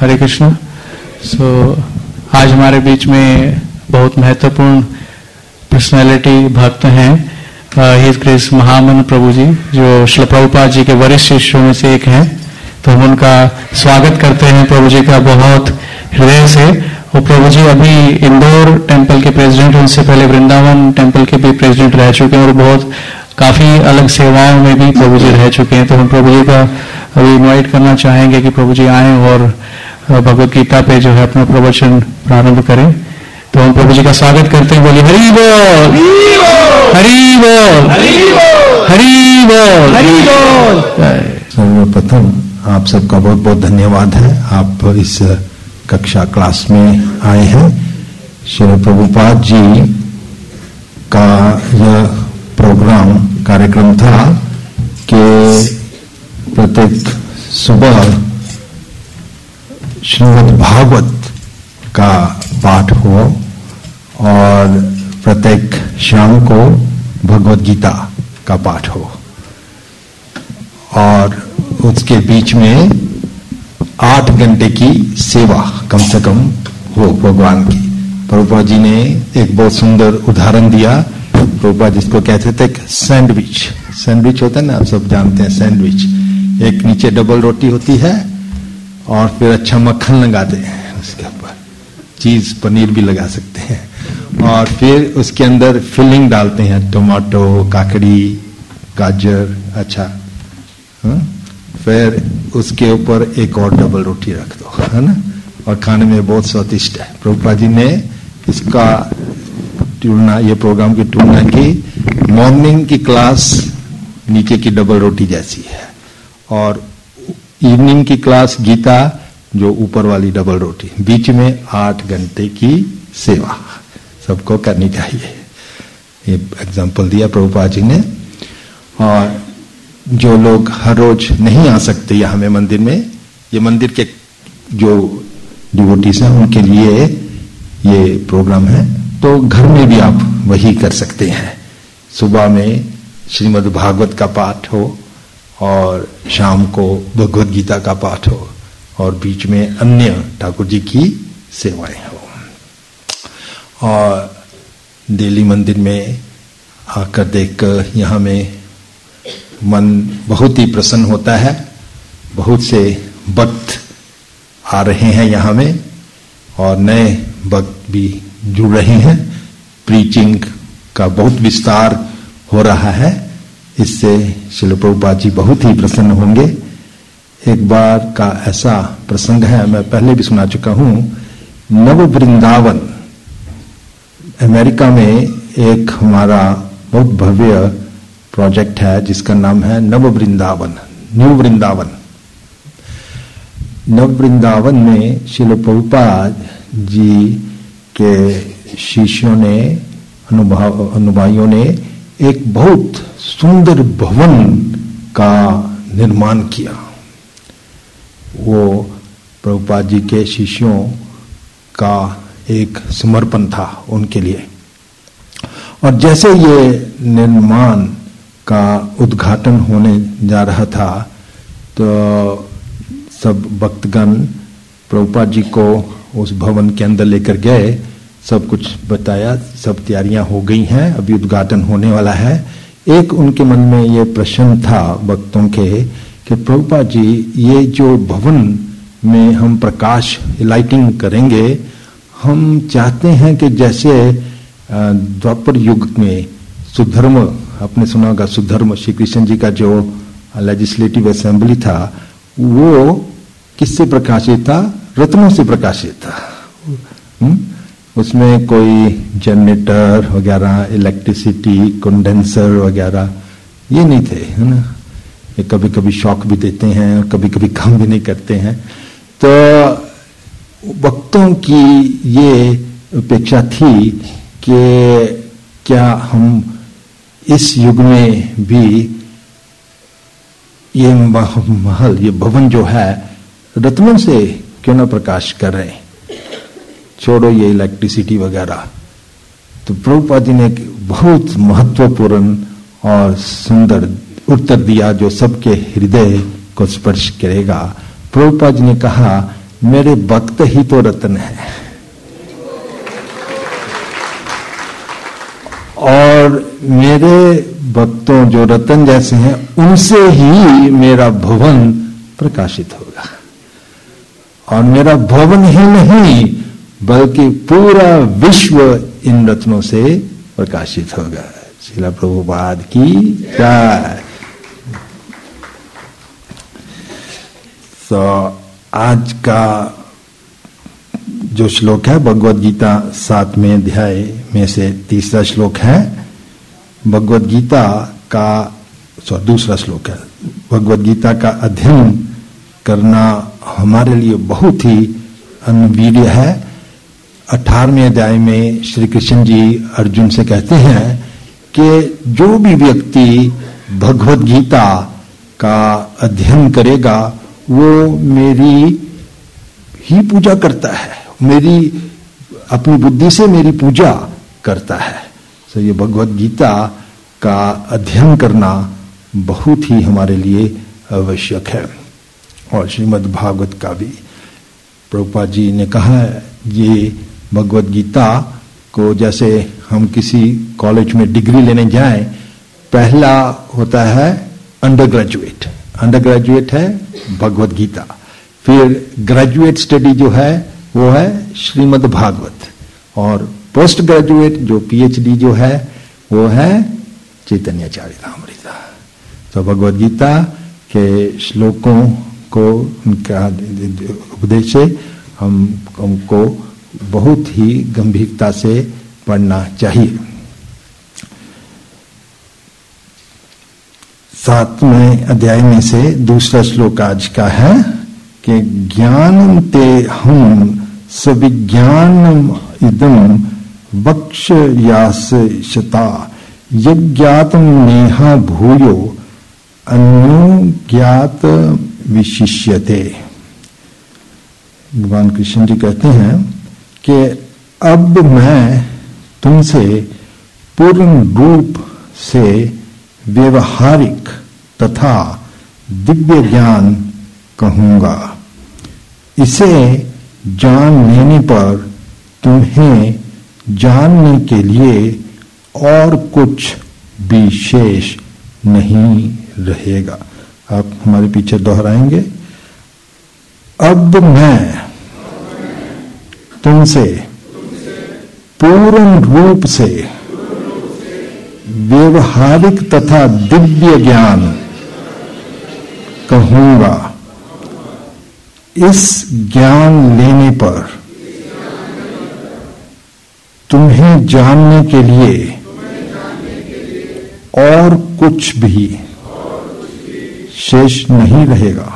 हरे कृष्ण। आज हमारे बीच में बहुत महत्वपूर्ण पर्सनैलिटी भक्त हैं। हिज ग्रेस महामन प्रभु जी, जो श्रील प्रभुपाद जी के वरिष्ठ शिष्यों में से एक हैं। तो हम उनका स्वागत करते हैं प्रभु जी का बहुत हृदय से। और प्रभु जी अभी इंदौर टेम्पल के प्रेसिडेंट, उनसे पहले वृंदावन टेम्पल के भी प्रेसिडेंट रह चुके हैं और बहुत काफी अलग सेवाओं में भी प्रभु जी रह चुके हैं। तो हम प्रभु जी का अभी इनवाइट करना चाहेंगे कि प्रभु जी आए और भगवत गीता पे जो है अपना प्रवचन प्रारंभ करें। तो हम प्रभु जी का स्वागत करते हैं। बोलिए हरि बोल, हरि बोल, हरि बोल, हरि बोल। सर्वप्रथम आप सबका बहुत बहुत धन्यवाद है, आप इस कक्षा क्लास में आए हैं। श्री प्रभुपाद जी का यह प्रोग्राम कार्यक्रम था कि प्रत्येक सुबह श्रीमद् भागवत का पाठ हो और प्रत्येक शाम को भगवत गीता का पाठ हो और उसके बीच में 8 घंटे की सेवा कम से कम हो भगवान की। प्रभुपाद जी ने एक बहुत सुंदर उदाहरण दिया। प्रभुपाद जिसको कहते थे सैंडविच होता है ना, आप सब जानते हैं सैंडविच। एक नीचे डबल रोटी होती है और फिर अच्छा मक्खन लगाते हैं उसके ऊपर, चीज पनीर भी लगा सकते हैं और फिर उसके अंदर फिलिंग डालते हैं, टमाटो, काकड़ी, गाजर, अच्छा फिर उसके ऊपर एक और डबल रोटी रख दो, है ना, और खाने में बहुत स्वादिष्ट है। प्रभुपाद जी ने इसका तुलना, ये प्रोग्राम की तुलना की मॉर्निंग की क्लास नीचे की डबल रोटी जैसी है और इवनिंग की क्लास गीता जो ऊपर वाली डबल रोटी, बीच में 8 घंटे की सेवा सबको करनी चाहिए। ये एग्जाम्पल दिया प्रभुपाद जी ने। और जो लोग हर रोज नहीं आ सकते यहाँ में मंदिर में, ये मंदिर के जो डिवोटीज हैं उनके लिए ये प्रोग्राम है, तो घर में भी आप वही कर सकते हैं। सुबह में श्रीमद् भागवत का पाठ हो और शाम को भगवत गीता का पाठ हो और बीच में अन्य ठाकुर जी की सेवाएं हो। और दिल्ली मंदिर में आकर देखकर यहाँ में मन बहुत ही प्रसन्न होता है। बहुत से भक्त आ रहे हैं यहाँ में और नए भक्त भी जुड़ रहे हैं। प्रीचिंग का बहुत विस्तार हो रहा है, इससे श्रील प्रभुपाद जी बहुत ही प्रसन्न होंगे। एक बार का ऐसा प्रसंग है, मैं पहले भी सुना चुका हूं। नव वृंदावन अमेरिका में एक हमारा बहुत भव्य प्रोजेक्ट है जिसका नाम है नव वृंदावन, न्यू वृंदावन। नव वृंदावन में श्रील प्रभुपाद जी के शिष्यों ने, अनुभाइयों ने एक बहुत सुंदर भवन का निर्माण किया। वो प्रभुपाद जी के शिष्यों का एक समर्पण था उनके लिए। और जैसे ये निर्माण का उद्घाटन होने जा रहा था तो सब भक्तगण प्रभुपाद जी को उस भवन के अंदर लेकर गए, सब कुछ बताया, सब तैयारियां हो गई हैं, अभी उद्घाटन होने वाला है। एक उनके मन में ये प्रश्न था भक्तों के कि प्रभुपाद जी, ये जो भवन में हम प्रकाश लाइटिंग करेंगे, हम चाहते हैं कि जैसे द्वापर युग में सुधर्म, आपने सुना होगा सुधर्म, श्री कृष्ण जी का जो लेजिस्लेटिव असेंबली था वो किससे प्रकाशित था? रत्नों से प्रकाशित था। उसमें कोई जनरेटर वगैरह, इलेक्ट्रिसिटी, कंडेंसर वगैरह ये नहीं थे, है ना। ये कभी कभी शॉक भी देते हैं और कभी कभी काम भी नहीं करते हैं। तो भक्तों की ये अपेक्षा थी कि क्या हम इस युग में भी ये महल, ये भवन जो है रत्नों से क्यों ना प्रकाश कर रहे हैं, छोड़ो ये इलेक्ट्रिसिटी वगैरह। तो प्रभुपाद जी ने एक बहुत महत्वपूर्ण और सुंदर उत्तर दिया जो सबके हृदय को स्पर्श करेगा। प्रभुपाद जी ने कहा मेरे भक्त ही तो रत्न है, और मेरे भक्तों जो रतन जैसे हैं उनसे ही मेरा भवन प्रकाशित होगा। और मेरा भवन ही नहीं बल्कि पूरा विश्व इन रत्नों से प्रकाशित होगा। श्रील प्रभुपाद की जय। तो आज का जो श्लोक है भगवद गीता 7वें अध्याय में से तीसरा श्लोक है। भगवद गीता का दूसरा श्लोक है। भगवद गीता का अध्ययन करना हमारे लिए बहुत ही अनवीर्य है। 18वें अध्याय में श्री कृष्ण जी अर्जुन से कहते हैं कि जो भी व्यक्ति भगवद गीता का अध्ययन करेगा वो मेरी ही पूजा करता है, मेरी अपनी बुद्धि से मेरी पूजा करता है। तो ये भगवद गीता का अध्ययन करना बहुत ही हमारे लिए आवश्यक है। और श्रीमद् भागवत का भी प्रभुपाद जी ने कहा है, ये भगवद गीता को जैसे हम किसी कॉलेज में डिग्री लेने जाएं, पहला होता है अंडर ग्रेजुएट है भगवद गीता, फिर ग्रेजुएट स्टडी जो है वो है श्रीमद् भागवत, और पोस्ट ग्रेजुएट जो पीएचडी जो है वो है चैतन्य चरितामृत। तो भगवद गीता के श्लोकों को उनका उपदेश से हमको बहुत ही गंभीरता से पढ़ना चाहिए। 7वें अध्याय में से दूसरा श्लोक आज का है कि ज्ञानम ते हम सविज्ञानम इदम वक्ष्यास्यता यज्ञातम नेहा भूयो अन्यो ज्ञात विशिष्यते। भगवान कृष्ण जी कहते हैं कि अब मैं तुमसे पूर्ण रूप से व्यवहारिक तथा दिव्य ज्ञान कहूंगा। इसे जान लेने पर तुम्हें जानने के लिए और कुछ भी शेष नहीं रहेगा। आप हमारे पीछे दोहराएंगे। अब मैं तुमसे पूर्ण रूप से व्यवहारिक तथा दिव्य ज्ञान कहूंगा। इस ज्ञान लेने पर तुम्हें जानने के लिए और कुछ भी शेष नहीं रहेगा।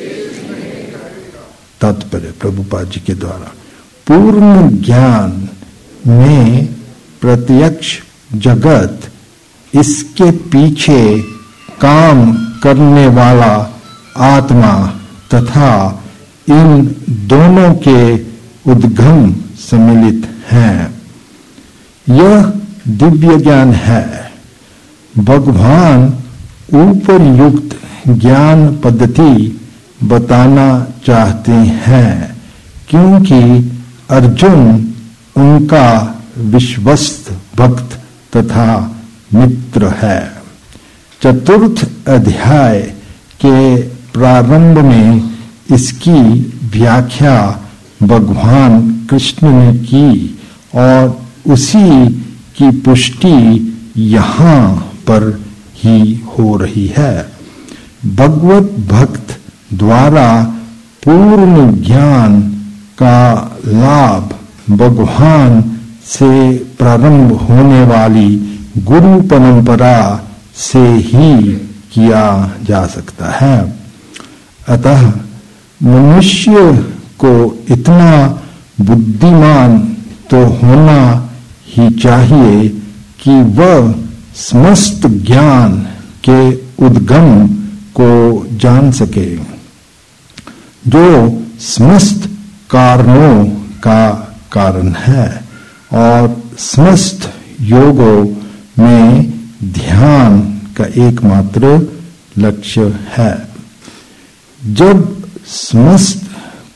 तात्पर्य प्रभुपाद जी के द्वारा पूर्ण ज्ञान में प्रत्यक्ष जगत, इसके पीछे काम करने वाला आत्मा तथा इन दोनों के उद्गम सम्मिलित हैं। यह दिव्य ज्ञान है। भगवान ऊपर युक्त ज्ञान पद्धति बताना चाहते हैं क्योंकि अर्जुन उनका विश्वस्त भक्त तथा मित्र है। 4th अध्याय के प्रारंभ में इसकी व्याख्या भगवान कृष्ण ने की और उसी की पुष्टि यहाँ पर ही हो रही है। भगवत भक्त द्वारा पूर्ण ज्ञान का लाभ भगवान से प्रारंभ होने वाली गुरु परंपरा से ही किया जा सकता है। अतः मनुष्य को इतना बुद्धिमान तो होना ही चाहिए कि वह समस्त ज्ञान के उद्गम को जान सके, जो समस्त कारणों का कारण है और समस्त योगों में ध्यान का एकमात्र लक्ष्य है। जब समस्त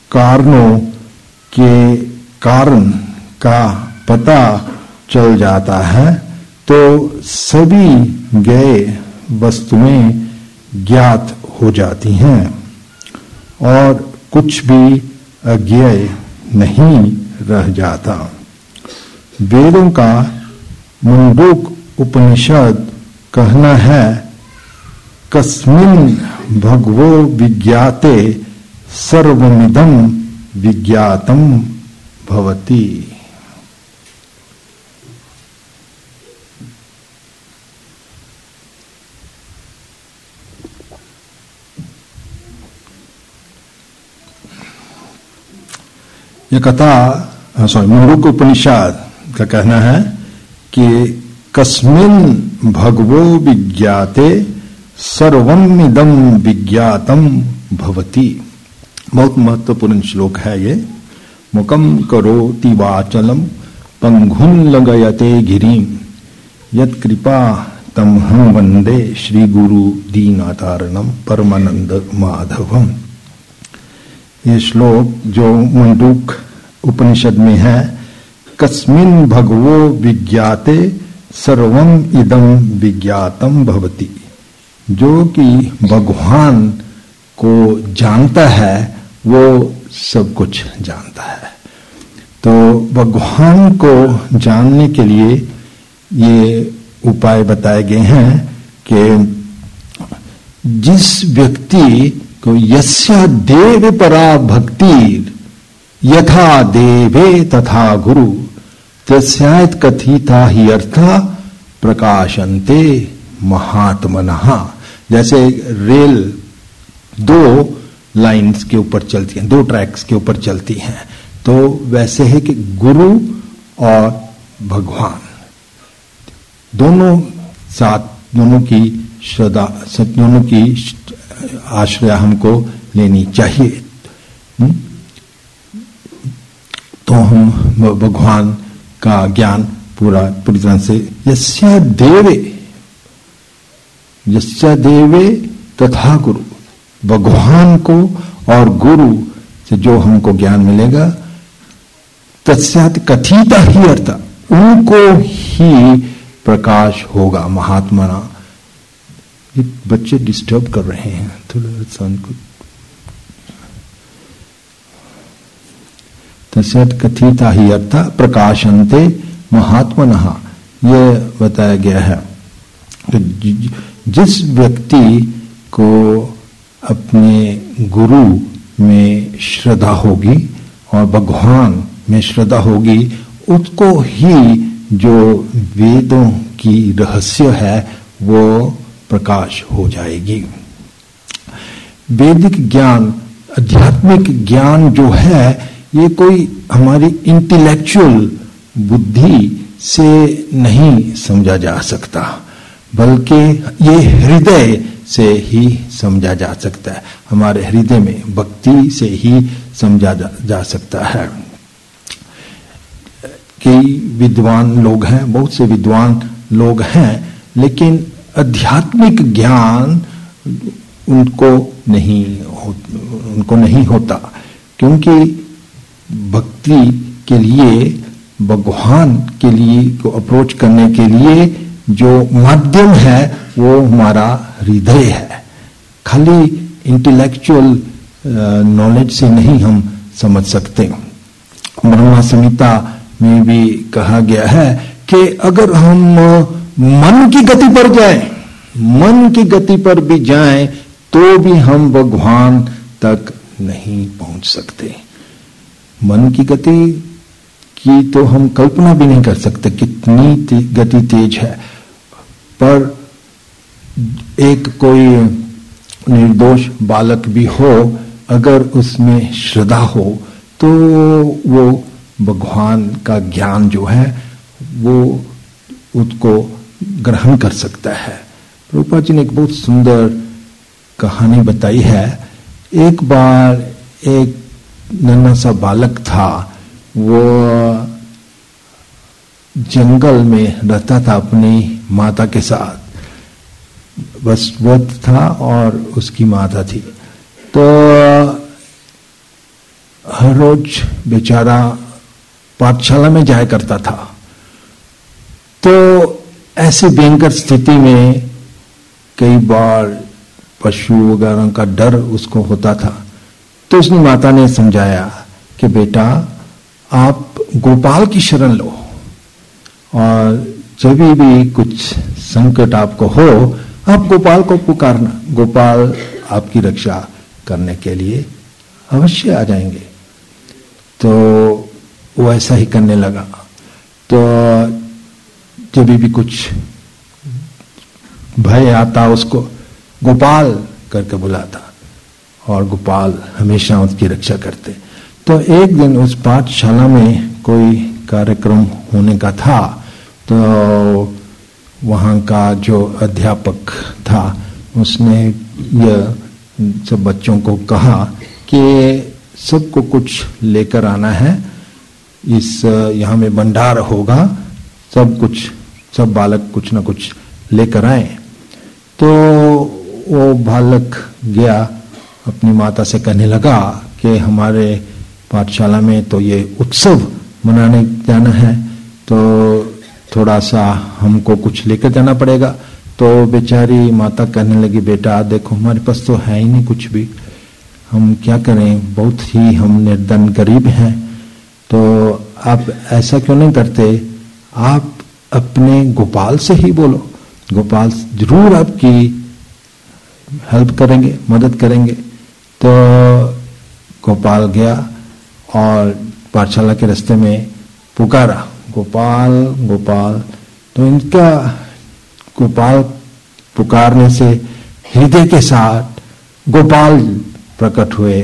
कारणों के कारण का पता चल जाता है तो सभी गए वस्तुएं ज्ञात हो जाती हैं और कुछ भी अज्ञेय नहीं रह जाता। वेदों का मुंडूक उपनिषद कहना है, कस्मिन् भगवो विज्ञाते सर्वमिदं विज्ञातम भवति। ये कथा मुंडूक उपनिषद का कहना है कि कस्मिन् भगवो विज्ञाते सर्वमिदं विज्ञातम भवति। बहुत महत्वपूर्ण श्लोक है ये। मुकम करोति वाचलम पंगुं लगयते गिरिं यत् कृपा तमहं वंदे श्री गुरु दीनातारणम परमानंद माधवम। ये श्लोक जो मुंडूक उपनिषद में है, कस्मिन् भगवो विज्ञाते सर्वम इदं विज्ञातम भवति, जो कि भगवान को जानता है वो सब कुछ जानता है। तो भगवान को जानने के लिए ये उपाय बताए गए हैं कि जिस व्यक्ति को यस्या देव परा भक्ति यथा देवे तथा गुरु तस्यात् कथिता ही अर्था प्रकाशन्ते महात्मनः। जैसे रेल दो लाइंस के ऊपर चलती हैं, दो ट्रैक्स के ऊपर चलती हैं, तो वैसे है कि गुरु और भगवान दोनों साथ, दोनों की श्रद्धा, दोनों की आश्रय हमको लेनी चाहिए। तो हम भगवान का ज्ञान पूरी तरह से यस्य देवे तथा गुरु, भगवान को और गुरु से जो हमको ज्ञान मिलेगा, तस्यात् कथिता ही अर्थ, उनको ही प्रकाश होगा महात्मना। ये बच्चे डिस्टर्ब कर रहे हैं, थोड़ा सन को। तस्यात् कथिता ही अर्थ प्रकाशन्ते महात्मनः, यह बताया गया है। तो जिस व्यक्ति को अपने गुरु में श्रद्धा होगी और भगवान में श्रद्धा होगी, उसको ही जो वेदों की रहस्य है वो प्रकाश हो जाएगी। वैदिक ज्ञान, आध्यात्मिक ज्ञान जो है, ये कोई हमारी इंटेलेक्चुअल बुद्धि से नहीं समझा जा सकता, बल्कि ये हृदय से ही समझा जा सकता है। हमारे हृदय में भक्ति से ही समझा जा सकता है। कई विद्वान लोग हैं, बहुत से विद्वान लोग हैं, लेकिन आध्यात्मिक ज्ञान उनको नहीं होता, क्योंकि भक्ति के लिए, भगवान के लिए को अप्रोच करने के लिए जो माध्यम है वो हमारा हृदय है। खाली इंटेलेक्चुअल नॉलेज से नहीं हम समझ सकते। ब्रह्मा संहिता में भी कहा गया है कि अगर हम मन की गति पर जाएं, मन की गति पर भी जाएं, तो भी हम भगवान तक नहीं पहुंच सकते। मन की गति की तो हम कल्पना भी नहीं कर सकते कितनी गति तेज है, पर एक कोई निर्दोष बालक भी हो, अगर उसमें श्रद्धा हो तो वो भगवान का ज्ञान जो है वो उसको ग्रहण कर सकता है। प्रभुपाद जी ने एक बहुत सुंदर कहानी बताई है। एक बार एक नन्हा सा बालक था, वो जंगल में रहता था अपनी माता के साथ, बस वो था और उसकी माता थी। तो हर रोज बेचारा पाठशाला में जाया करता था। तो ऐसी भयंकर स्थिति में कई बार पशु वगैरह का डर उसको होता था। तो उसने माता ने समझाया कि बेटा आप गोपाल की शरण लो, और जब भी कुछ संकट आपको हो आप गोपाल को पुकारना, गोपाल आपकी रक्षा करने के लिए अवश्य आ जाएंगे। तो वो ऐसा ही करने लगा। तो जब भी कुछ भय आता उसको गोपाल करके बुलाता, और गोपाल हमेशा उसकी रक्षा करते। तो एक दिन उस पाठशाला में कोई कार्यक्रम होने का था, तो वहाँ का जो अध्यापक था उसने यह सब बच्चों को कहा कि सबको कुछ लेकर आना है, इस यहाँ में भंडार होगा, सब बालक कुछ ना कुछ लेकर आए। तो वो बालक गया, अपनी माता से कहने लगा कि हमारे पाठशाला में तो ये उत्सव मनाने जाना है, तो थोड़ा सा हमको कुछ लेकर जाना पड़ेगा। तो बेचारी माता कहने लगी, बेटा देखो हमारे पास तो है ही नहीं कुछ भी, हम क्या करें, बहुत ही हम निर्धन गरीब हैं। तो आप ऐसा क्यों नहीं करते, आप अपने गोपाल से ही बोलो, गोपाल जरूर आपकी हेल्प करेंगे, मदद करेंगे। तो गोपाल गया और पाठशाला के रास्ते में पुकारा, गोपाल गोपाल। तो इनका गोपाल पुकारने से हृदय के साथ गोपाल प्रकट हुए।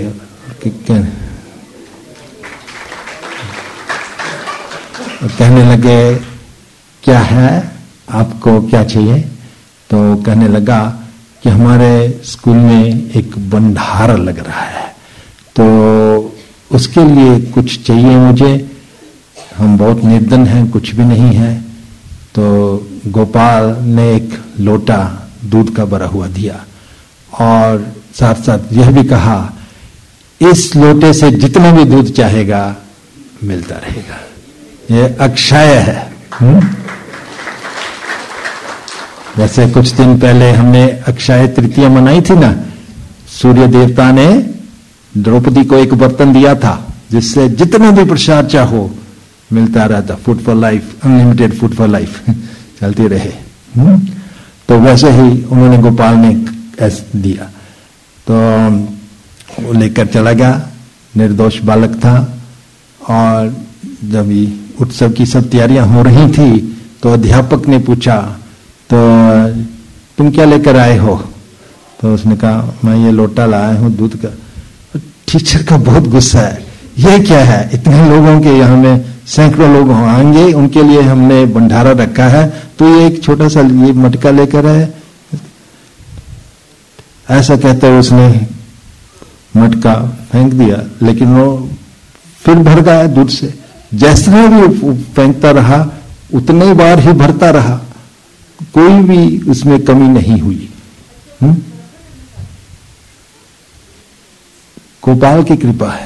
कहने लगे क्या है, आपको क्या चाहिए? तो कहने लगा कि हमारे स्कूल में एक भंडारा लग रहा है, तो उसके लिए कुछ चाहिए मुझे, हम बहुत निर्धन हैं, कुछ भी नहीं है। तो गोपाल ने एक लोटा दूध का भरा हुआ दिया, और साथ साथ यह भी कहा, इस लोटे से जितना भी दूध चाहेगा मिलता रहेगा, ये अक्षय है। वैसे कुछ दिन पहले हमने अक्षय तृतीया मनाई थी ना, सूर्य देवता ने द्रौपदी को एक बर्तन दिया था जिससे जितना भी प्रसाद चाहो मिलता रहता, food for life, unlimited food for life चलती रहे। तो वैसे ही उन्होंने गोपाल ने ऐसे दिया, तो वो लेकर चला गया, निर्दोष बालक था। और जब उत्सव की सब तैयारियां हो रही थी तो अध्यापक ने पूछा, तो तुम क्या लेकर आए हो? तो उसने कहा, मैं ये लोटा लाया हूं दूध का। टीचर का बहुत गुस्सा है, ये क्या है, इतने लोगों के यहाँ में सैकड़ों लोग आएंगे, उनके लिए हमने भंडारा रखा है, तो ये एक छोटा सा ये मटका लेकर आए। ऐसा कहते हुए उसने मटका फेंक दिया, लेकिन वो फिर भर गया दूध से। जैसा भी फेंकता रहा उतने बार ही भरता रहा, कोई भी उसमें कमी नहीं हुई। गोपाल की कृपा है।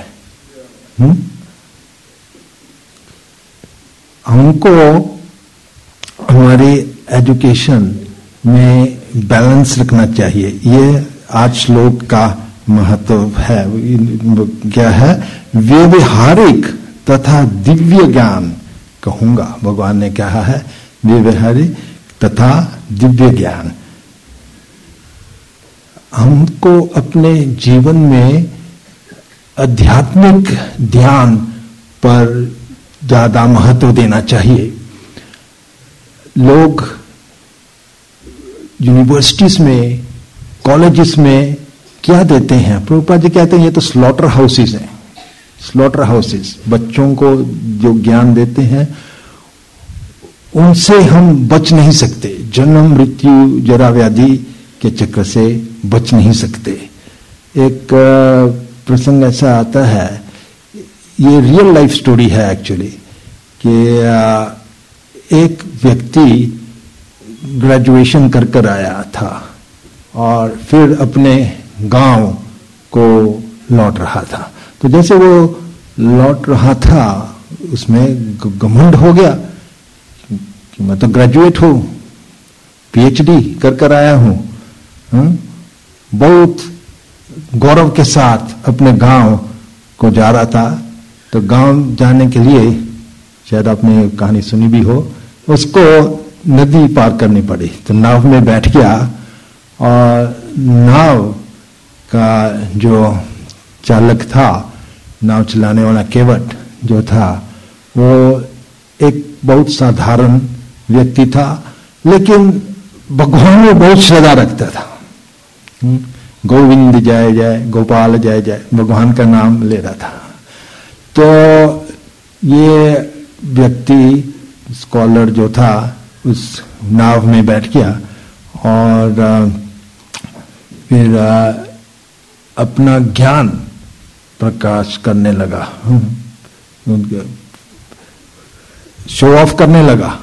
हमको हमारी एजुकेशन में बैलेंस रखना चाहिए। ये आज श्लोक का महत्व है। क्या है? व्यवहारिक तथा दिव्य ज्ञान कहूंगा। भगवान ने कहा है व्यवहारिक तथा दिव्य ज्ञान। हमको अपने जीवन में आध्यात्मिक ध्यान पर ज्यादा महत्व देना चाहिए। लोग यूनिवर्सिटीज में, कॉलेजेस में क्या देते हैं? प्रभुपाद जी कहते हैं ये तो स्लॉटर हाउसेस हैं। स्लॉटर हाउसेस बच्चों को जो ज्ञान देते हैं उनसे हम बच नहीं सकते। जन्म मृत्यु जरा व्याधि के चक्र से बच नहीं सकते। एक प्रसंग ऐसा आता है, ये रियल लाइफ स्टोरी है एक्चुअली, कि एक व्यक्ति ग्रेजुएशन कर आया था और फिर अपने गांव को लौट रहा था। तो जैसे वो लौट रहा था, उसमें घमंड हो गया कि मैं तो ग्रेजुएट हूं, पीएचडी कर आया हूं। बहुत गौरव के साथ अपने गांव को जा रहा था। तो गांव जाने के लिए, शायद आपने कहानी सुनी भी हो, उसको नदी पार करनी पड़ी। तो नाव में बैठ गया और नाव का जो चालक था, नाव चलाने वाला केवट जो था, वो एक बहुत साधारण व्यक्ति था, लेकिन भगवान में बहुत श्रद्धा रखता था। गोविंद जय जय, गोपाल जय जय, भगवान का नाम ले रहा था। तो ये व्यक्ति, स्कॉलर जो था, उस नाव में बैठ गया और फिर अपना ज्ञान प्रकाश करने लगा, शो ऑफ करने लगा।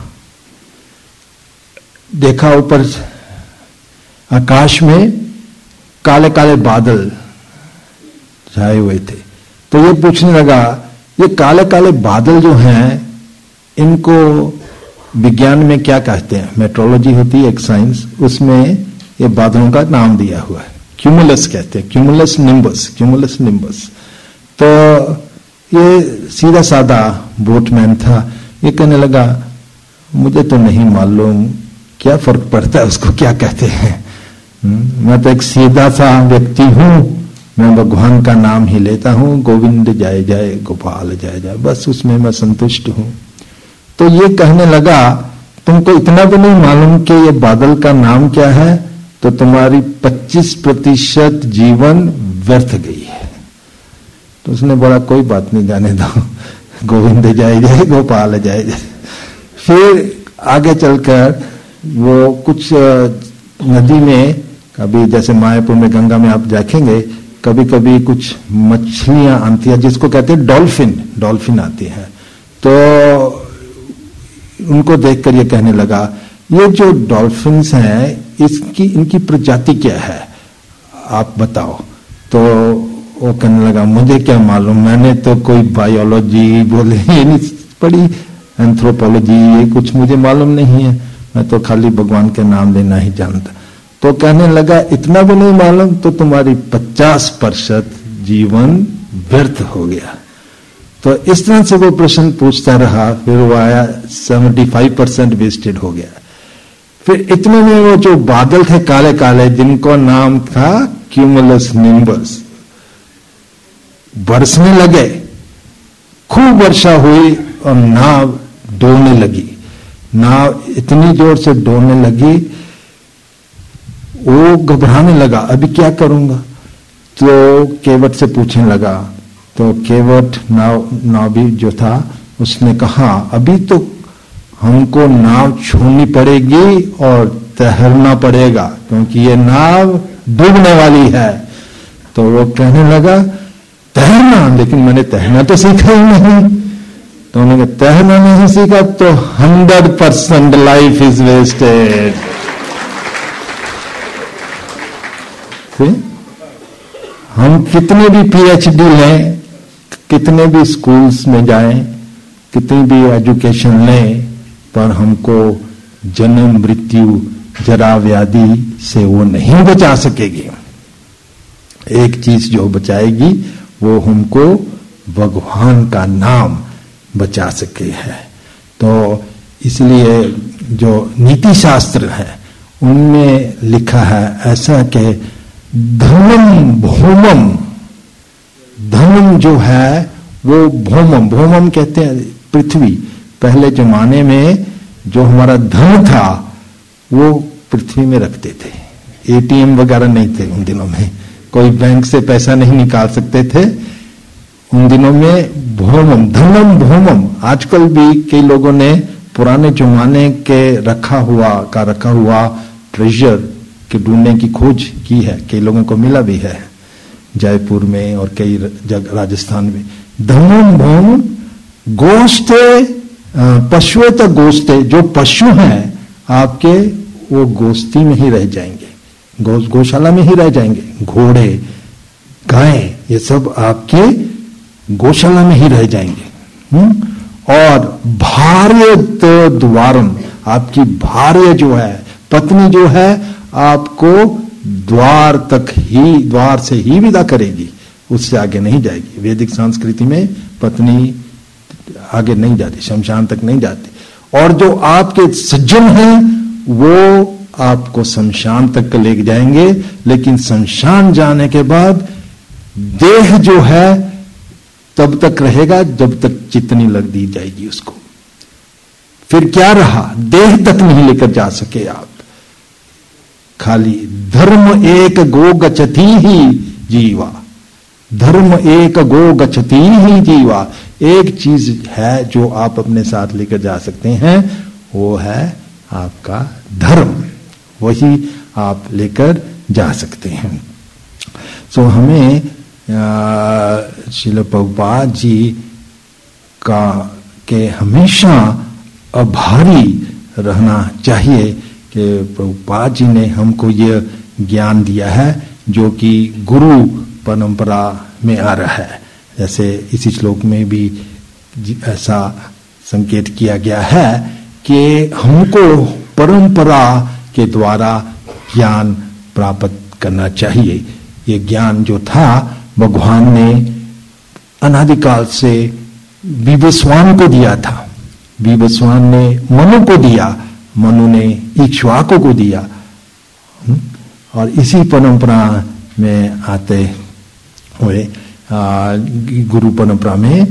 देखा ऊपर आकाश में काले काले बादल छाए हुए थे। तो ये पूछने लगा, ये काले काले बादल जो हैं, इनको विज्ञान में क्या कहते हैं? मेट्रोलॉजी होती है एक साइंस, उसमें ये बादलों का नाम दिया हुआ है, क्यूमुलस कहते हैं, क्यूमुलस निम्बस, क्यूमुलस निम्बस। तो ये सीधा साधा बोटमैन था, ये कहने लगा, मुझे तो नहीं मालूम, क्या फर्क पड़ता है, उसको क्या कहते हैं। मैं तो एक सीधा सा व्यक्ति हूं, मैं भगवान का नाम ही लेता हूं, गोविंद जय जय, गोपाल जय जय, बस उसमें मैं संतुष्ट हूं। तो ये कहने लगा, तुमको इतना भी नहीं मालूम कि ये बादल का नाम क्या है, तो तुम्हारी 25% जीवन व्यर्थ गई है। तो उसने बोला, कोई बात नहीं, जाने दो, गोविंद जय जय, गोपाल जय जय। फिर आगे चलकर वो कुछ नदी में, कभी जैसे मायापुर में, गंगा में आप देखेंगे, कभी कभी कुछ मछलियां आती है, जिसको कहते हैं डॉल्फिन, डॉल्फिन आती है। तो उनको देखकर ये कहने लगा, ये जो डॉल्फिन्स हैं, इनकी प्रजाति क्या है, आप बताओ। तो वो कहने लगा, मुझे क्या मालूम, मैंने तो कोई बायोलॉजी बोले नहीं पढ़ी, एंथ्रोपोलॉजी, ये कुछ मुझे मालूम नहीं है, मैं तो खाली भगवान के नाम लेना ही जानता। तो कहने लगा, इतना भी नहीं मालूम तो तुम्हारी 50% जीवन व्यर्थ हो गया। तो इस तरह से वो प्रश्न पूछता रहा, फिर वो आया 75% वेस्टेड हो गया। फिर इतने में वो जो बादल थे काले काले, जिनको नाम था क्यूमुलस निम्बस, बरसने लगे, खूब वर्षा हुई और नाव डोलने लगी। नाव इतनी जोर से डोलने लगी, वो घबराने लगा, अभी क्या करूंगा। तो केवट से पूछने लगा। तो केवट नाविक जो था, उसने कहा, अभी तो हमको नाव छोड़नी पड़ेगी और तैरना पड़ेगा, क्योंकि ये नाव डूबने वाली है। तो वो कहने लगा, तैरना, लेकिन मैंने तैरना तो सीखा ही नहीं। तो उन्होंने तैरना नहीं सीखा तो 100% लाइफ इज वेस्टेड। हम कितने भी पीएचडी लें, कितने भी स्कूल्स में जाएं, कितनी भी एजुकेशन लें, पर हमको जन्म मृत्यु जरा व्याधि से वो नहीं बचा सकेगी। एक चीज जो बचाएगी वो हमको भगवान का नाम बचा सके है। तो इसलिए जो नीति शास्त्र है उनमें लिखा है ऐसा कि धर्मम भौमम, धर्म जो है वो भौमम, भौमम कहते हैं पृथ्वी। पहले जमाने में जो हमारा धन था वो पृथ्वी में रखते थे, एटीएम वगैरह नहीं थे उन दिनों में, कोई बैंक से पैसा नहीं निकाल सकते थे उन दिनों में। भौमम, धनम भौमम। आजकल भी कई लोगों ने पुराने जमाने के रखा हुआ ट्रेजर के ढूंढने की खोज की है, कई लोगों को मिला भी है जयपुर में और कई जगह राजस्थान में। धनम भौम गोश्ते पशुए तो गोश्ते, जो पशु हैं आपके वो गोश्ती में ही रह जाएंगे, गौशाला में ही रह जाएंगे। घोड़े, गाय, ये सब आपके गौशाला में ही रह जाएंगे। और भार्य द्वारम, आपकी भार्य जो है, पत्नी जो है, आपको द्वार से ही विदा करेगी, उससे आगे नहीं जाएगी। वैदिक संस्कृति में पत्नी आगे नहीं जाती, शमशान तक नहीं जाती। और जो आपके सज्जन हैं वो आपको शमशान तक ले जाएंगे, लेकिन शमशान जाने के बाद देह जो है तब तक रहेगा जब तक चितनी लग दी जाएगी उसको। फिर क्या रहा, देह तक नहीं लेकर जा सके आप, खाली धर्म एक गो गच्छति ही जीवा, धर्म एक गो गच्छति ही जीवा। एक चीज है जो आप अपने साथ लेकर जा सकते हैं, वो है आपका धर्म, वही आप लेकर जा सकते हैं। सो हमें श्रील प्रभुपाद जी का के हमेशा आभारी रहना चाहिए कि प्रभुपाद जी ने हमको ये ज्ञान दिया है जो कि गुरु परंपरा में आ रहा है। जैसे इसी श्लोक में भी ऐसा संकेत किया गया है कि हमको परंपरा के द्वारा ज्ञान प्राप्त करना चाहिए। ये ज्ञान जो था भगवान ने अनादिकाल से विवस्वान को दिया था, विवस्वान ने मनु को दिया, मनु ने इक्ष्वाकु को दिया। और इसी परंपरा में आते हुए गुरु परंपरा में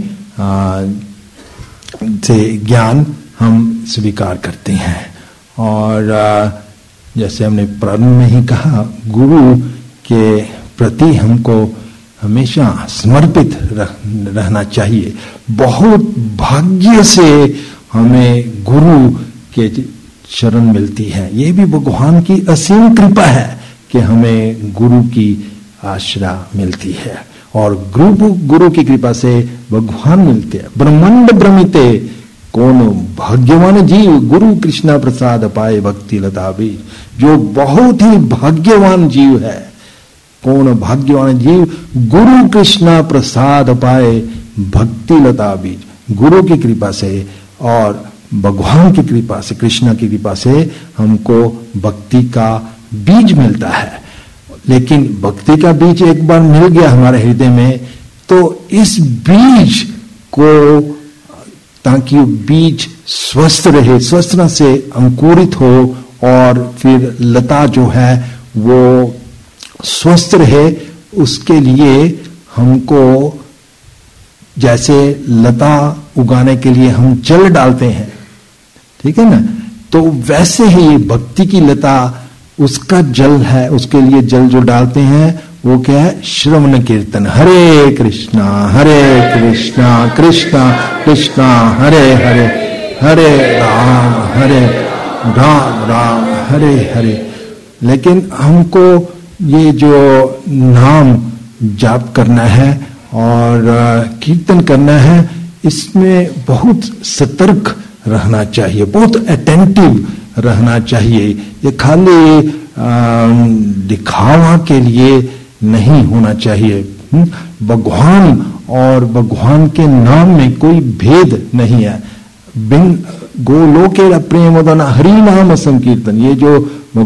से ज्ञान हम स्वीकार करते हैं। और जैसे हमने प्रारंभ में ही कहा, गुरु के प्रति हमको हमेशा समर्पित रहना चाहिए। बहुत भाग्य से हमें गुरु के शरण मिलती है। ये भी भगवान की असीम कृपा है कि हमें गुरु की आश्रय मिलती है, और गुरु की कृपा से भगवान मिलते हैं। ब्रह्मांड भ्रमिते कौन भाग्यवान जीव, गुरु कृष्णा प्रसाद पाए भक्ति लता बीज। जो बहुत ही भाग्यवान जीव है, कौन भाग्यवान जीव, गुरु कृष्णा प्रसाद पाए भक्ति लता बीज। गुरु की कृपा से और भगवान की कृपा से, कृष्ण की कृपा से हमको भक्ति का बीज मिलता है। लेकिन भक्ति का बीज एक बार मिल गया हमारे हृदय में, तो इस बीज को, ताकि बीज स्वस्थ रहे, स्वस्थ से अंकुरित हो और फिर लता जो है वो स्वस्थ रहे, उसके लिए हमको जैसे लता उगाने के लिए हम जल डालते हैं, ठीक है ना, तो वैसे ही भक्ति की लता, उसका जल है, उसके लिए जल जो डालते हैं वो क्या है, श्रवण कीर्तन। हरे कृष्णा कृष्णा कृष्णा हरे हरे, हरे राम राम हरे हरे। लेकिन हमको ये जो नाम जाप करना है और कीर्तन करना है, इसमें बहुत सतर्क रहना चाहिए, बहुत अटेंटिव रहना चाहिए। ये खाली दिखावा के लिए नहीं होना चाहिए। भगवान और भगवान के नाम में कोई भेद नहीं है। बिन गोलोके प्रेमोदन हरि नाम संकीर्तन, ये जो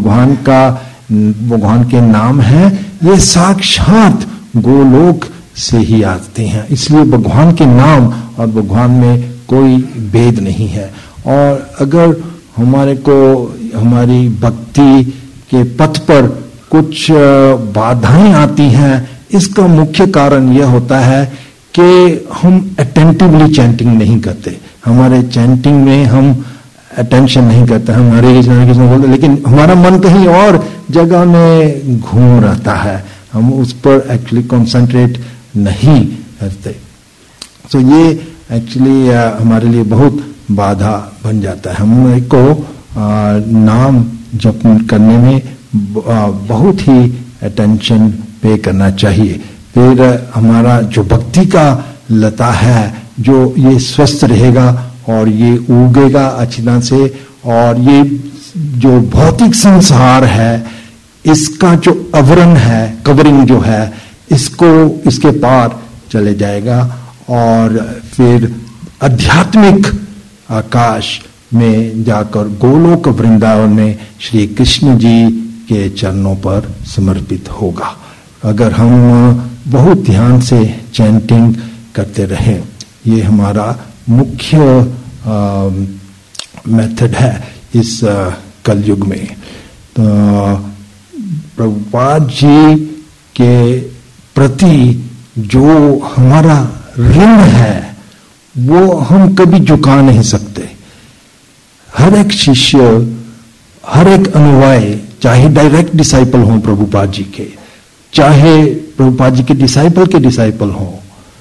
भगवान के नाम है, ये साक्षात गोलोक से ही आते हैं। इसलिए भगवान के नाम और भगवान में कोई भेद नहीं है। और अगर हमारे को हमारी भक्ति के पथ पर कुछ बाधाएं आती हैं, इसका मुख्य कारण यह होता है कि हम अटेंटिवली चैंटिंग नहीं करते। हमारे चैंटिंग में हम अटेंशन नहीं करते, हम हरे कृष्ण बोलते, लेकिन हमारा मन कहीं और जगह में घूम रहता है, हम उस पर एक्चुअली कंसंट्रेट नहीं करते। तो ये एक्चुअली हमारे लिए बहुत बाधा बन जाता है। हम को नाम जप करने में बहुत ही अटेंशन पे करना चाहिए। फिर हमारा जो भक्ति का लता है, जो ये स्वस्थ रहेगा और ये उगेगा अच्छी तरह से, और ये जो भौतिक संसार है, इसका जो आवरण है, कवरिंग जो है, इसको इसके पार चले जाएगा और फिर आध्यात्मिक आकाश में जाकर गोलोक वृंदावन में श्री कृष्ण जी के चरणों पर समर्पित होगा। अगर हम बहुत ध्यान से चैंटिंग करते रहें, ये हमारा मुख्य मेथड है इस कलयुग में। तो प्रभुपाद जी के प्रति जो हमारा ऋण है वो हम कभी चुका नहीं सकते। हर एक शिष्य, हर एक अनुयायी, चाहे डायरेक्ट डिसाइपल हो प्रभुपाद जी के, चाहे प्रभुपाद जी के डिसाइपल हो,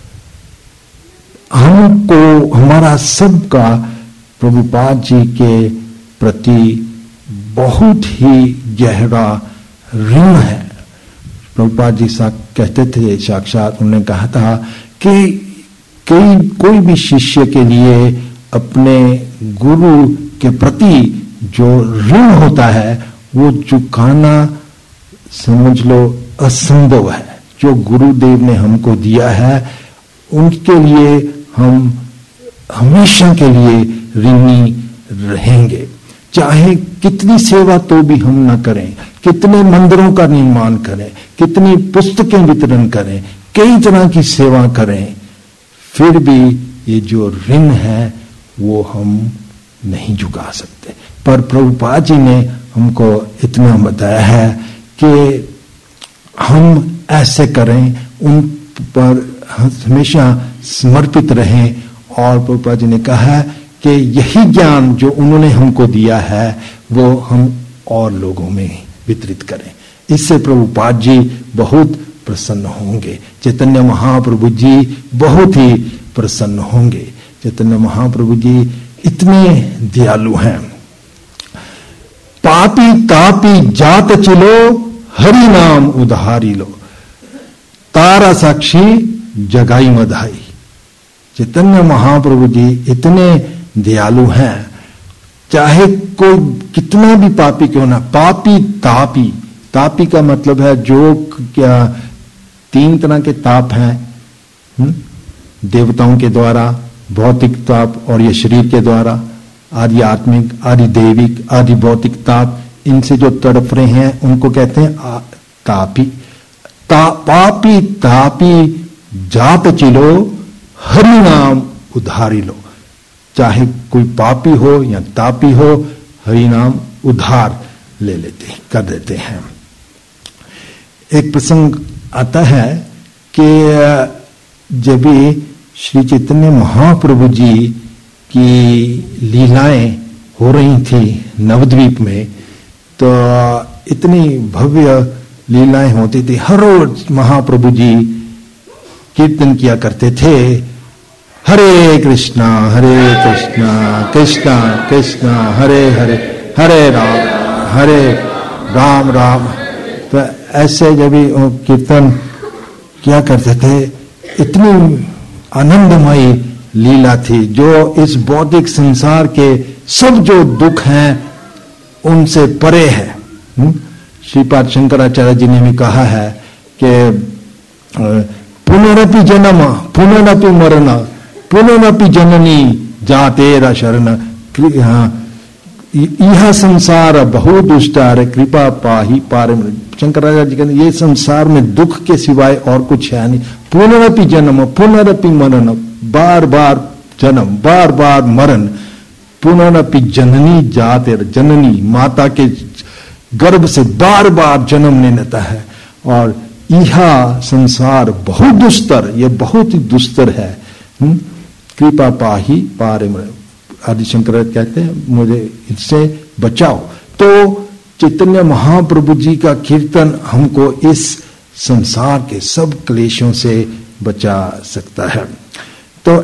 हमको, हमारा सबका प्रभुपाद जी के प्रति बहुत ही गहरा ऋण है। प्रभुपाद जी कहते थे, साक्षात उन्होंने कहा था कि कोई भी शिष्य के लिए अपने गुरु के प्रति जो ऋण होता है वो चुकाना समझ लो असंभव है। जो गुरुदेव ने हमको दिया है उनके लिए हम हमेशा के लिए ऋणी रहेंगे। चाहे कितनी सेवा तो भी हम ना करें, कितने मंदिरों का निर्माण करें, कितनी पुस्तकें वितरण करें, कई तरह की सेवा करें, फिर भी ये जो ऋण है वो हम नहीं चुका सकते। पर प्रभुपाद जी ने हमको इतना बताया है कि हम ऐसे करें, उन पर हमेशा समर्पित रहें। और प्रभुपाद जी ने कहा है कि यही ज्ञान जो उन्होंने हमको दिया है वो हम और लोगों में वितरित करें। इससे प्रभुपाद जी बहुत प्रसन्न होंगे। चैतन्य महाप्रभु जी बहुत ही प्रसन्न होंगे। चैतन्य महाप्रभु जी इतने दयालु हैं। पापी तापी जात चिलो, हरि नाम उधारी लो, तारा साक्षी जगाई मधाई। चैतन्य महाप्रभु जी इतने दयालु हैं, चाहे कोई कितना भी पापी क्यों ना। पापी तापी, तापी का मतलब है जो क्या, तीन तरह के ताप हैं, देवताओं के द्वारा, भौतिक ताप और ये शरीर के द्वारा, आदि आत्मिक, आदि दैविक, आदि भौतिक ताप। इनसे जो तड़प रहे हैं उनको कहते हैं तापी। पापी तापी जात चिलो, हरि नाम उधारी लो। चाहे कोई पापी हो या तापी हो, हरि नाम उधार ले लेते हैं, कर देते हैं। एक प्रसंग आता है कि जब भी श्री चैतन्य महाप्रभु जी की लीलाएं हो रही थी नवद्वीप में, तो इतनी भव्य लीलाएं होती थी। हर रोज महाप्रभु जी कीर्तन किया करते थे, हरे कृष्णा कृष्णा कृष्णा हरे हरे, हरे राम राम। तो ऐसे जब भी कीर्तन किया करते थे, इतनी आनंदमयी लीला थी जो इस भौतिक संसार के सब जो दुख हैं उनसे परे है। श्रीपाद शंकराचार्य जी ने भी कहा है कि पुनरपि जन्म पुनरपि मरण पुनरपि जननी जातेरा शरण, यह संसार बहु दुष्टार कृपा पाही पार। शंकराचार्य जी कहते ये संसार में दुख के सिवाय और कुछ है नहीं। पुनरपि जन्म पुनरपि मरण, बार बार जन्म बार बार मरण। पुनरपि जननी जातेर, जननी माता के गर्भ से बार बार जन्म लेता है। और यह संसार बहुत दुस्तर, ये बहुत ही दुस्तर है। कृपा पाही पारे, आदि शंकर कहते हैं मुझे इससे बचाओ। तो चैतन्य महाप्रभु जी का कीर्तन हमको इस संसार के सब क्लेशों से बचा सकता है। तो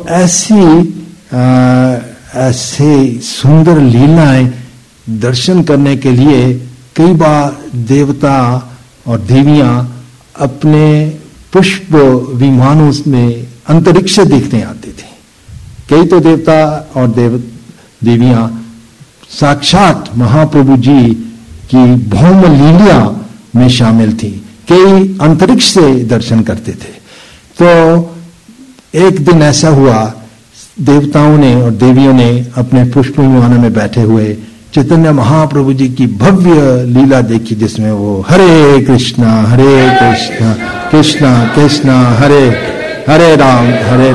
ऐसे सुंदर लीलाएं दर्शन करने के लिए कई बार देवता और देवियां अपने पुष्प विमानों में अंतरिक्ष देखने आते थे। कई तो देवता और देवियां साक्षात महाप्रभु जी की भौम लीला में शामिल थी, कई अंतरिक्ष से दर्शन करते थे। तो एक दिन ऐसा हुआ, देवताओं ने और देवियों ने अपने पुष्प विमान में बैठे हुए चैतन्य महाप्रभु जी की भव्य लीला देखी, जिसमें वो हरे कृष्णा कृष्णा कृष्णा हरे हरे राम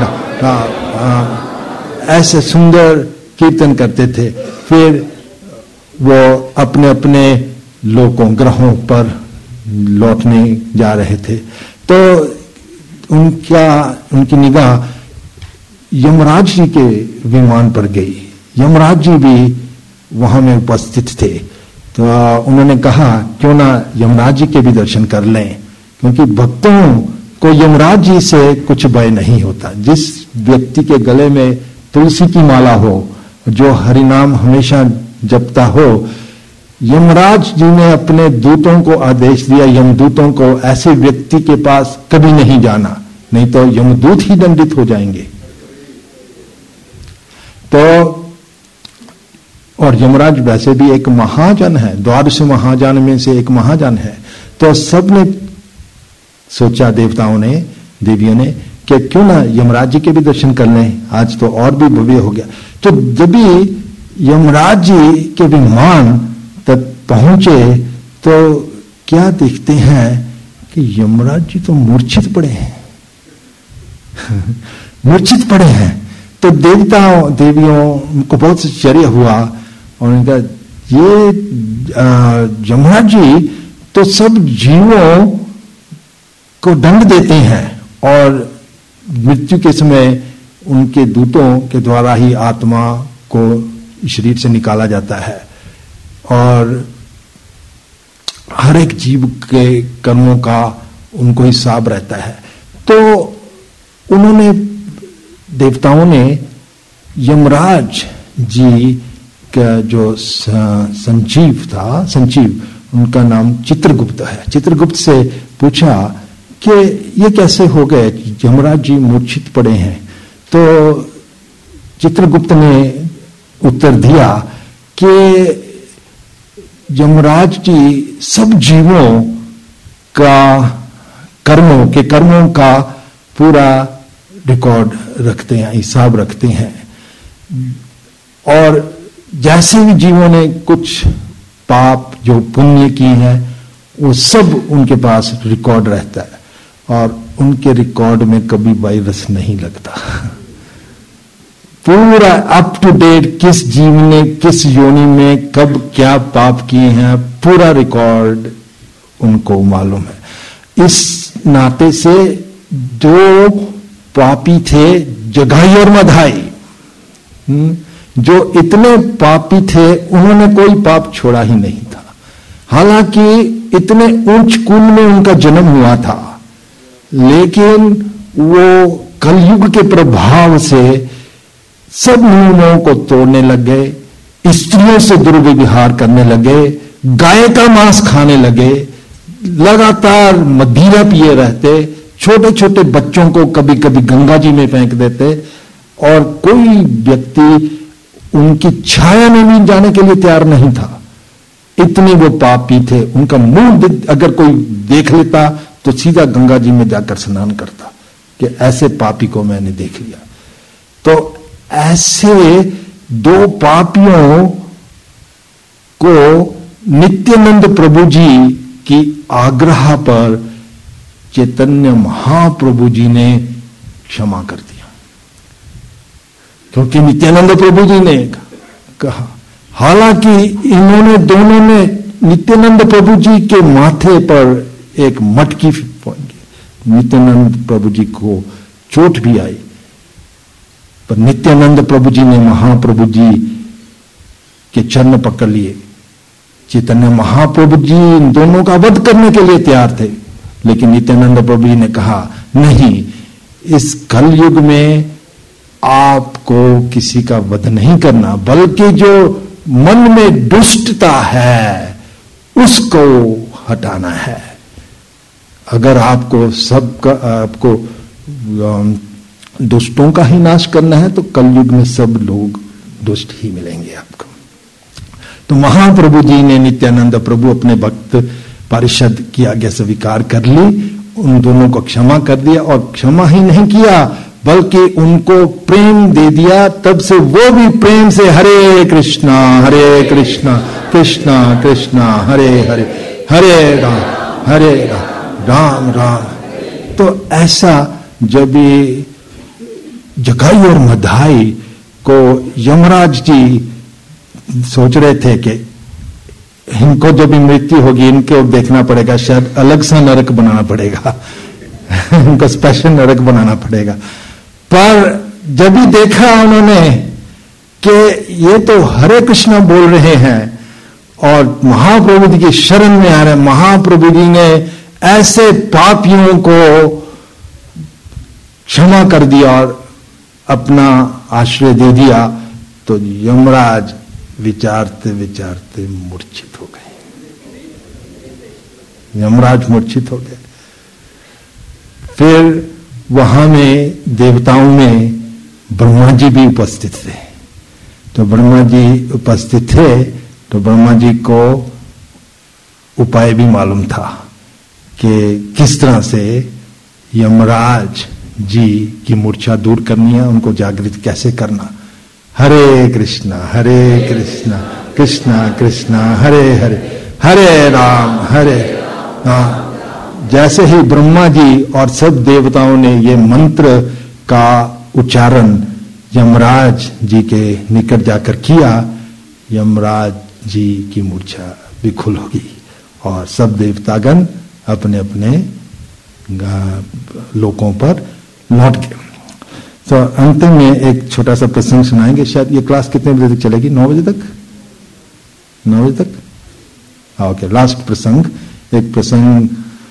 ऐसे सुंदर कीर्तन करते थे। फिर वो अपने अपने लोकों ग्रहों पर लौटने जा रहे थे, तो उनकी निगाह यमराज जी के विमान पर गई। यमराज जी भी वहां में उपस्थित थे, तो उन्होंने कहा क्यों ना यमराज जी के भी दर्शन कर लें, क्योंकि भक्तों को यमराज जी से कुछ भय नहीं होता। जिस व्यक्ति के गले में तुलसी की माला हो, जो हरिनाम हमेशा जपता हो, यमराज जी ने अपने दूतों को आदेश दिया, यमदूतों को ऐसे व्यक्ति के पास कभी नहीं जाना, नहीं तो यमदूत ही दंडित हो जाएंगे। तो और यमराज वैसे भी एक महाजन है, द्वादश महाजन में से एक महाजन है। तो सबने सोचा, देवताओं ने देवियों ने, कि क्यों ना यमराज जी के भी दर्शन कर लें, आज तो और भी भव्य हो गया। तो जब भी यमराज जी के विमान तक पहुंचे तो क्या देखते हैं कि यमराज जी तो मूर्छित पड़े हैं मूर्छित पड़े हैं। तो देवताओं देवियों को बहुत आश्चर्य हुआ और उनका ये यमराज जी तो सब जीवों को दंड देते हैं और मृत्यु के समय उनके दूतों के द्वारा ही आत्मा को शरीर से निकाला जाता है और हर एक जीव के कर्मों का उनको हिसाब रहता है। तो उन्होंने देवताओं ने यमराज जी का जो संजीव था, संजीव उनका नाम चित्रगुप्त है, चित्रगुप्त से पूछा कि ये कैसे हो गए, यमराज जी मूर्छित पड़े हैं। तो चित्रगुप्त ने उत्तर दिया कि यमराज जी सब जीवों का कर्मों का पूरा रिकॉर्ड रखते हैं, हिसाब रखते हैं, और जैसे भी जीवों ने कुछ पाप जो पुण्य किए हैं वो सब उनके पास रिकॉर्ड रहता है और उनके रिकॉर्ड में कभी वायरस नहीं लगता। पूरा अप टू डेट किस जीव ने किस योनि में कब क्या पाप किए हैं पूरा रिकॉर्ड उनको मालूम है। इस नाते से दो पापी थे, जगाई और मधाई, जो इतने पापी थे उन्होंने कोई पाप छोड़ा ही नहीं था। हालांकि इतने उच्च कुल में उनका जन्म हुआ था, लेकिन वो कलयुग के प्रभाव से सब नियमों को तोड़ने लग गए, स्त्रियों से दुर्व्यवहार करने लगे, गाय का मांस खाने लगे, लगातार मदिरा पिए रहते, छोटे छोटे बच्चों को कभी कभी गंगा जी में फेंक देते और कोई व्यक्ति उनकी छाया में भी जाने के लिए तैयार नहीं था। इतने वो पापी थे, उनका मुंह अगर कोई देख लेता तो सीधा गंगा जी में जाकर स्नान करता कि ऐसे पापी को मैंने देख लिया। तो ऐसे दो पापियों को नित्यानंद प्रभु जी की आग्रह पर चैतन्य महाप्रभु जी ने क्षमा कर दिया, क्योंकि नित्यानंद प्रभु जी ने कहा। हालांकि इन्होंने दोनों ने नित्यानंद प्रभु जी के माथे पर एक मटकी फेंकी, नित्यानंद प्रभु जी को चोट भी आई, पर नित्यानंद प्रभु जी ने महाप्रभु जी के चरण पकड़ लिए। चैतन्य महाप्रभु जी इन दोनों का वध करने के लिए तैयार थे, लेकिन नित्यानंद प्रभु जी ने कहा नहीं, इस कलयुग में आपको किसी का वध नहीं करना, बल्कि जो मन में दुष्टता है उसको हटाना है। अगर आपको आपको दुष्टों का ही नाश करना है तो कलयुग में सब लोग दुष्ट ही मिलेंगे आपको। तो महाप्रभु जी ने नित्यानंद प्रभु अपने भक्त पारिषद की आज्ञा स्वीकार कर ली, उन दोनों को क्षमा कर दिया और क्षमा ही नहीं किया बल्कि उनको प्रेम दे दिया। तब से वो भी प्रेम से हरे कृष्णा कृष्णा कृष्णा हरे हरे, हरे राम राम राम। तो ऐसा जब ये जगाई और मधाई को यमराज जी सोच रहे थे कि इनको जब भी मृत्यु होगी इनको देखना पड़ेगा, शायद अलग सा नरक बनाना पड़ेगा इनको स्पेशल नरक बनाना पड़ेगा। पर जब भी देखा उन्होंने कि ये तो हरे कृष्णा बोल रहे हैं और महाप्रभु जी की शरण में आ रहे हैं, महाप्रभु जी ने ऐसे पापियों को क्षमा कर दिया और अपना आश्रय दे दिया, तो यमराज विचारते विचारते मूर्छित हो गए। यमराज मूर्छित हो गए। फिर वहां में देवताओं में ब्रह्मा जी भी उपस्थित थे। तो ब्रह्मा जी उपस्थित थे तो ब्रह्मा जी को उपाय भी मालूम था कि किस तरह से यमराज जी की मूर्छा दूर करनी है, उनको जागृत कैसे करना। हरे कृष्णा कृष्णा कृष्णा हरे हरे, हरे राम जैसे ही ब्रह्मा जी और सब देवताओं ने ये मंत्र का उच्चारण यमराज जी के निकट जाकर किया, यमराज जी की मूर्छा विखुल होगी और सब देवतागण अपने अपने लोकों पर लौट गए। तो अंतिम में एक छोटा सा प्रसंग सुनाएंगे। शायद ये क्लास कितने बजे तक चलेगी? 9 बजे तक? 9 बजे तक? ओके। लास्ट प्रसंग, एक प्रसंग,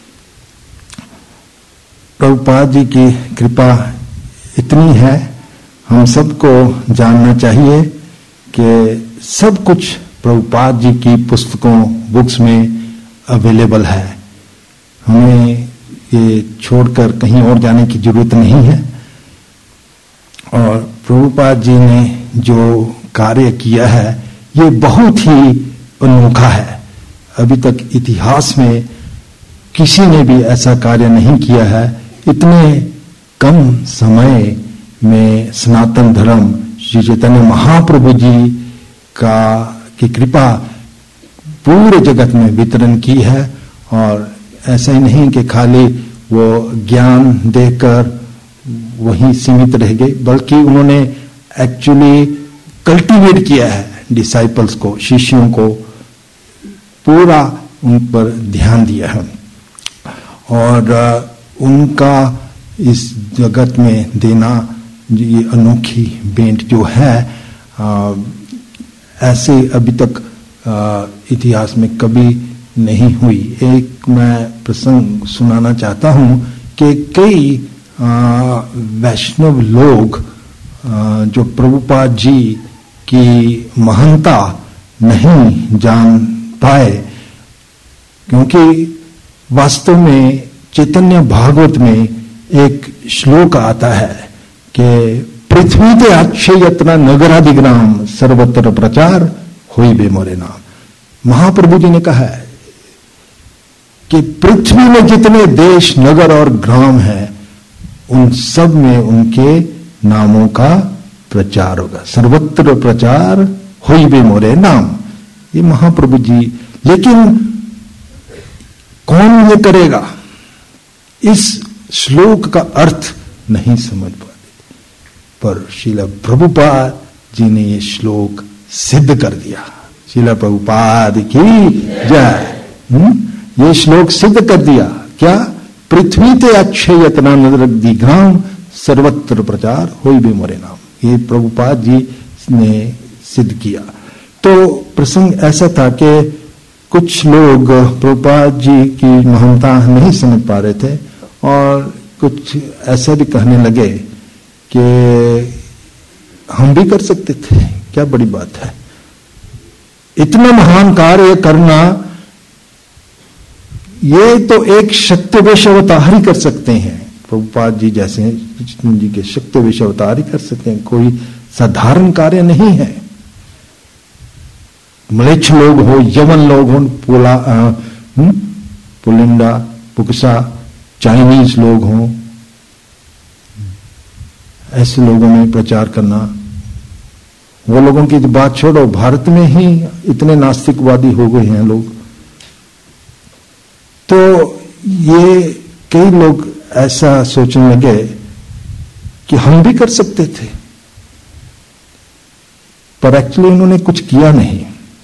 प्रभुपाद जी की कृपा इतनी है, हम सबको जानना चाहिए कि सब कुछ प्रभुपाद जी की पुस्तकों बुक्स में अवेलेबल है। हमें ये छोड़कर कहीं और जाने की जरूरत नहीं है। और प्रभुपाद जी ने जो कार्य किया है ये बहुत ही अनोखा है। अभी तक इतिहास में किसी ने भी ऐसा कार्य नहीं किया है। इतने कम समय में सनातन धर्म श्री चैतन्य महाप्रभु जी की कृपा पूरे जगत में वितरण की है। और ऐसा ही नहीं कि खाली वो ज्ञान देकर वहीं सीमित रह गए, बल्कि उन्होंने एक्चुअली कल्टीवेट किया है डिसाइपल्स को, शिष्यों को, पूरा उन पर ध्यान दिया है। और उनका इस जगत में देना ये अनोखी भेंट जो है, ऐसे अभी तक इतिहास में कभी नहीं हुई। एक मैं प्रसंग सुनाना चाहता हूं कि कई वैष्णव लोग जो प्रभुपाद जी की महानता नहीं जान पाए, क्योंकि वास्तव में चैतन्य भागवत में एक श्लोक आता है कि पृथ्वी ते अच्छे यत्न नगरादिग्राम सर्वत्र प्रचार होई बे मोरे नाम। महाप्रभु जी ने कहा है कि पृथ्वी में जितने देश, नगर और ग्राम हैं, उन सब में उनके नामों का प्रचार होगा। सर्वत्र प्रचार होई बे मोरे नाम, ये महाप्रभु जी। लेकिन कौन ये करेगा? इस श्लोक का अर्थ नहीं समझ पाते, पर श्रील प्रभुपाद जी ने ये श्लोक सिद्ध कर दिया। श्रील प्रभुपाद की जय। ये श्लोक सिद्ध कर दिया क्या? पृथ्वी ते अच्छे यतना नगरादिग्राम सर्वत्र प्रचार होई बे मोरे नाम। ये प्रभुपाद जी ने सिद्ध किया। तो प्रसंग ऐसा था कि कुछ लोग प्रभुपाद जी की महानता नहीं समझ पा रहे थे और कुछ ऐसा भी कहने लगे कि हम भी कर सकते थे, क्या बड़ी बात है, इतना महान कार्य करना, ये तो एक शक्तिवेश अवतार ही कर सकते हैं। प्रभुपाद जी जैसे कृष्ण जी के शक्तिवेश अवतार ही कर सकते हैं, कोई साधारण कार्य नहीं है। म्लेच्छ लोग हो, यवन लोग हो, पुलिंडा, पुकसा, चाइनीज लोग हों, ऐसे लोगों में प्रचार करना, वो लोगों की बात छोड़ो, भारत में ही इतने नास्तिकवादी हो गए हैं लोग। तो ये कई लोग ऐसा सोचने लगे कि हम भी कर सकते थे, पर एक्चुअली उन्होंने कुछ किया नहीं।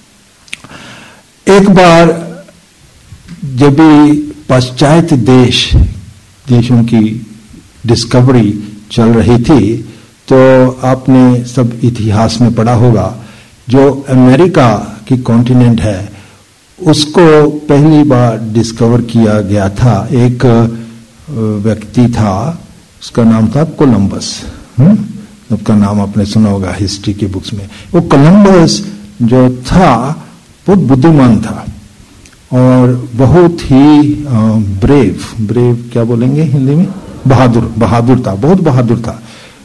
एक बार जब भी पाश्चात्य देशों की डिस्कवरी चल रही थी, तो आपने सब इतिहास में पढ़ा होगा, जो अमेरिका की कॉन्टिनेंट है उसको पहली बार डिस्कवर किया गया था। एक व्यक्ति था, उसका नाम था कोलंबस। उसका नाम आपने सुना होगा हिस्ट्री की बुक्स में। वो कोलंबस जो था बहुत बुद्धिमान था और बहुत ही ब्रेव क्या बोलेंगे हिंदी में, बहादुर था, बहुत बहादुर था।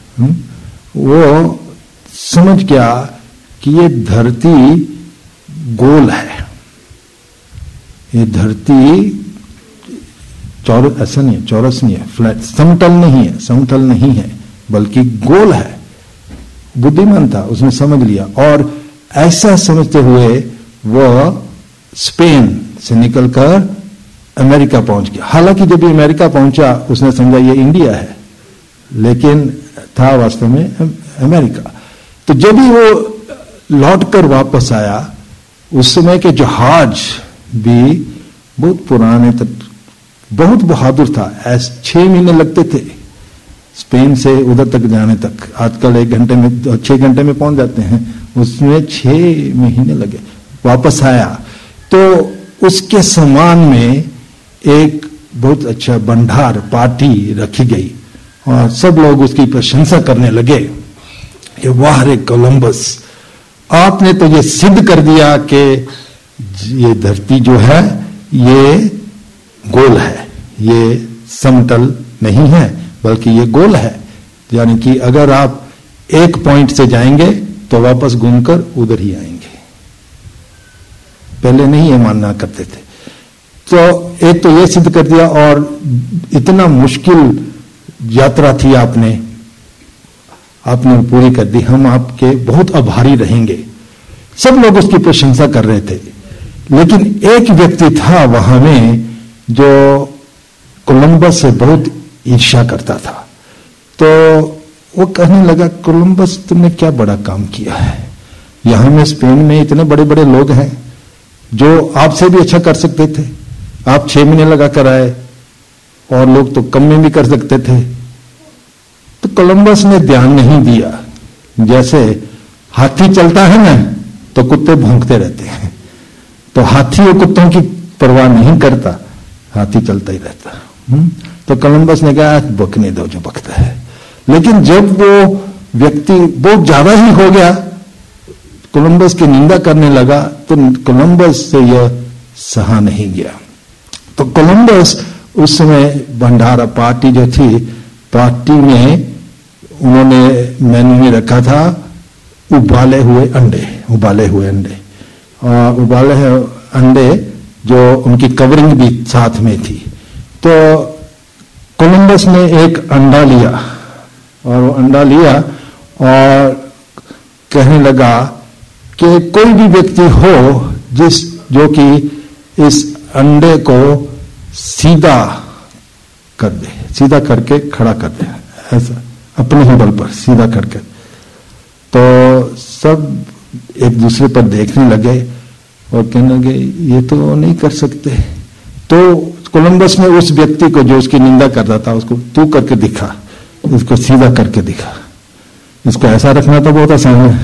वो समझ गया कि ये धरती गोल है, ये धरती ऐसा नहीं है, चौरस नहीं है, फ्लैट, समतल नहीं है बल्कि गोल है। बुद्धिमान था, उसने समझ लिया और ऐसा समझते हुए वह स्पेन से निकलकर अमेरिका पहुंच गया। हालांकि जब ये अमेरिका पहुंचा उसने समझा ये इंडिया है, लेकिन था वास्तव में अमेरिका। तो जब भी वो लौटकर वापस आया, उस समय के जहाज भी बहुत पुराने, बहुत बहादुर था। 6 महीने लगते थे स्पेन से उधर तक जाने तक। आजकल 1 घंटे में 6 घंटे में पहुंच जाते हैं, उसमें 6 महीने लगे। वापस आया तो उसके सम्मान में एक बहुत अच्छा भंडार पार्टी रखी गई और सब लोग उसकी प्रशंसा करने लगे कि वाह रे कोलंबस, आपने तो ये सिद्ध कर दिया कि ये धरती जो है ये गोल है, ये समतल नहीं है बल्कि ये गोल है। यानी कि अगर आप एक पॉइंट से जाएंगे तो वापस घूमकर उधर ही आएंगे। पहले नहीं ये मानना करते थे। तो एक तो ये सिद्ध कर दिया और इतना मुश्किल यात्रा थी आपने पूरी कर दी, हम आपके बहुत आभारी रहेंगे। सब लोग उसकी प्रशंसा कर रहे थे, लेकिन एक व्यक्ति था वहां में जो कोलंबस से बहुत ईर्ष्या करता था। तो वो कहने लगा, कोलंबस तुमने क्या बड़ा काम किया है, यहां में स्पेन में इतने बड़े बड़े लोग हैं जो आपसे भी अच्छा कर सकते थे, आप 6 महीने लगा कर आए और लोग तो कम में भी कर सकते थे। तो कोलंबस ने ध्यान नहीं दिया। जैसे हाथी चलता है ना तो कुत्ते भौंकते रहते हैं, तो हाथी और कुत्तों की परवाह नहीं करता, हाथी चलता ही रहता। तो कोलंबस ने कहा बकने दो जो बकता है। लेकिन जब वो व्यक्ति बहुत ज्यादा ही हो गया, कोलंबस की निंदा करने लगा, तो कोलंबस से यह सहा नहीं गया। तो कोलंबस उस समय भंडारा पार्टी जो थी, पार्टी में उन्होंने मेन्यू में रखा था उबाले हुए अंडे और उबाले हुए अंडे जो उनकी कवरिंग भी साथ में थी। तो कोलंबस ने एक अंडा लिया और वो अंडा लिया और कहने लगा कि कोई भी व्यक्ति हो जो कि इस अंडे को सीधा कर दे, सीधा करके खड़ा कर दे, ऐसा अपने ही बल पर सीधा करके। तो सब एक दूसरे पर देखने लगे और कहने लगे ये तो नहीं कर सकते। तो कोलंबस ने उस व्यक्ति को जो उसकी निंदा कर रहा था उसको, तू करके दिखा, इसको सीधा करके दिखा, इसको ऐसा रखना तो बहुत आसान है,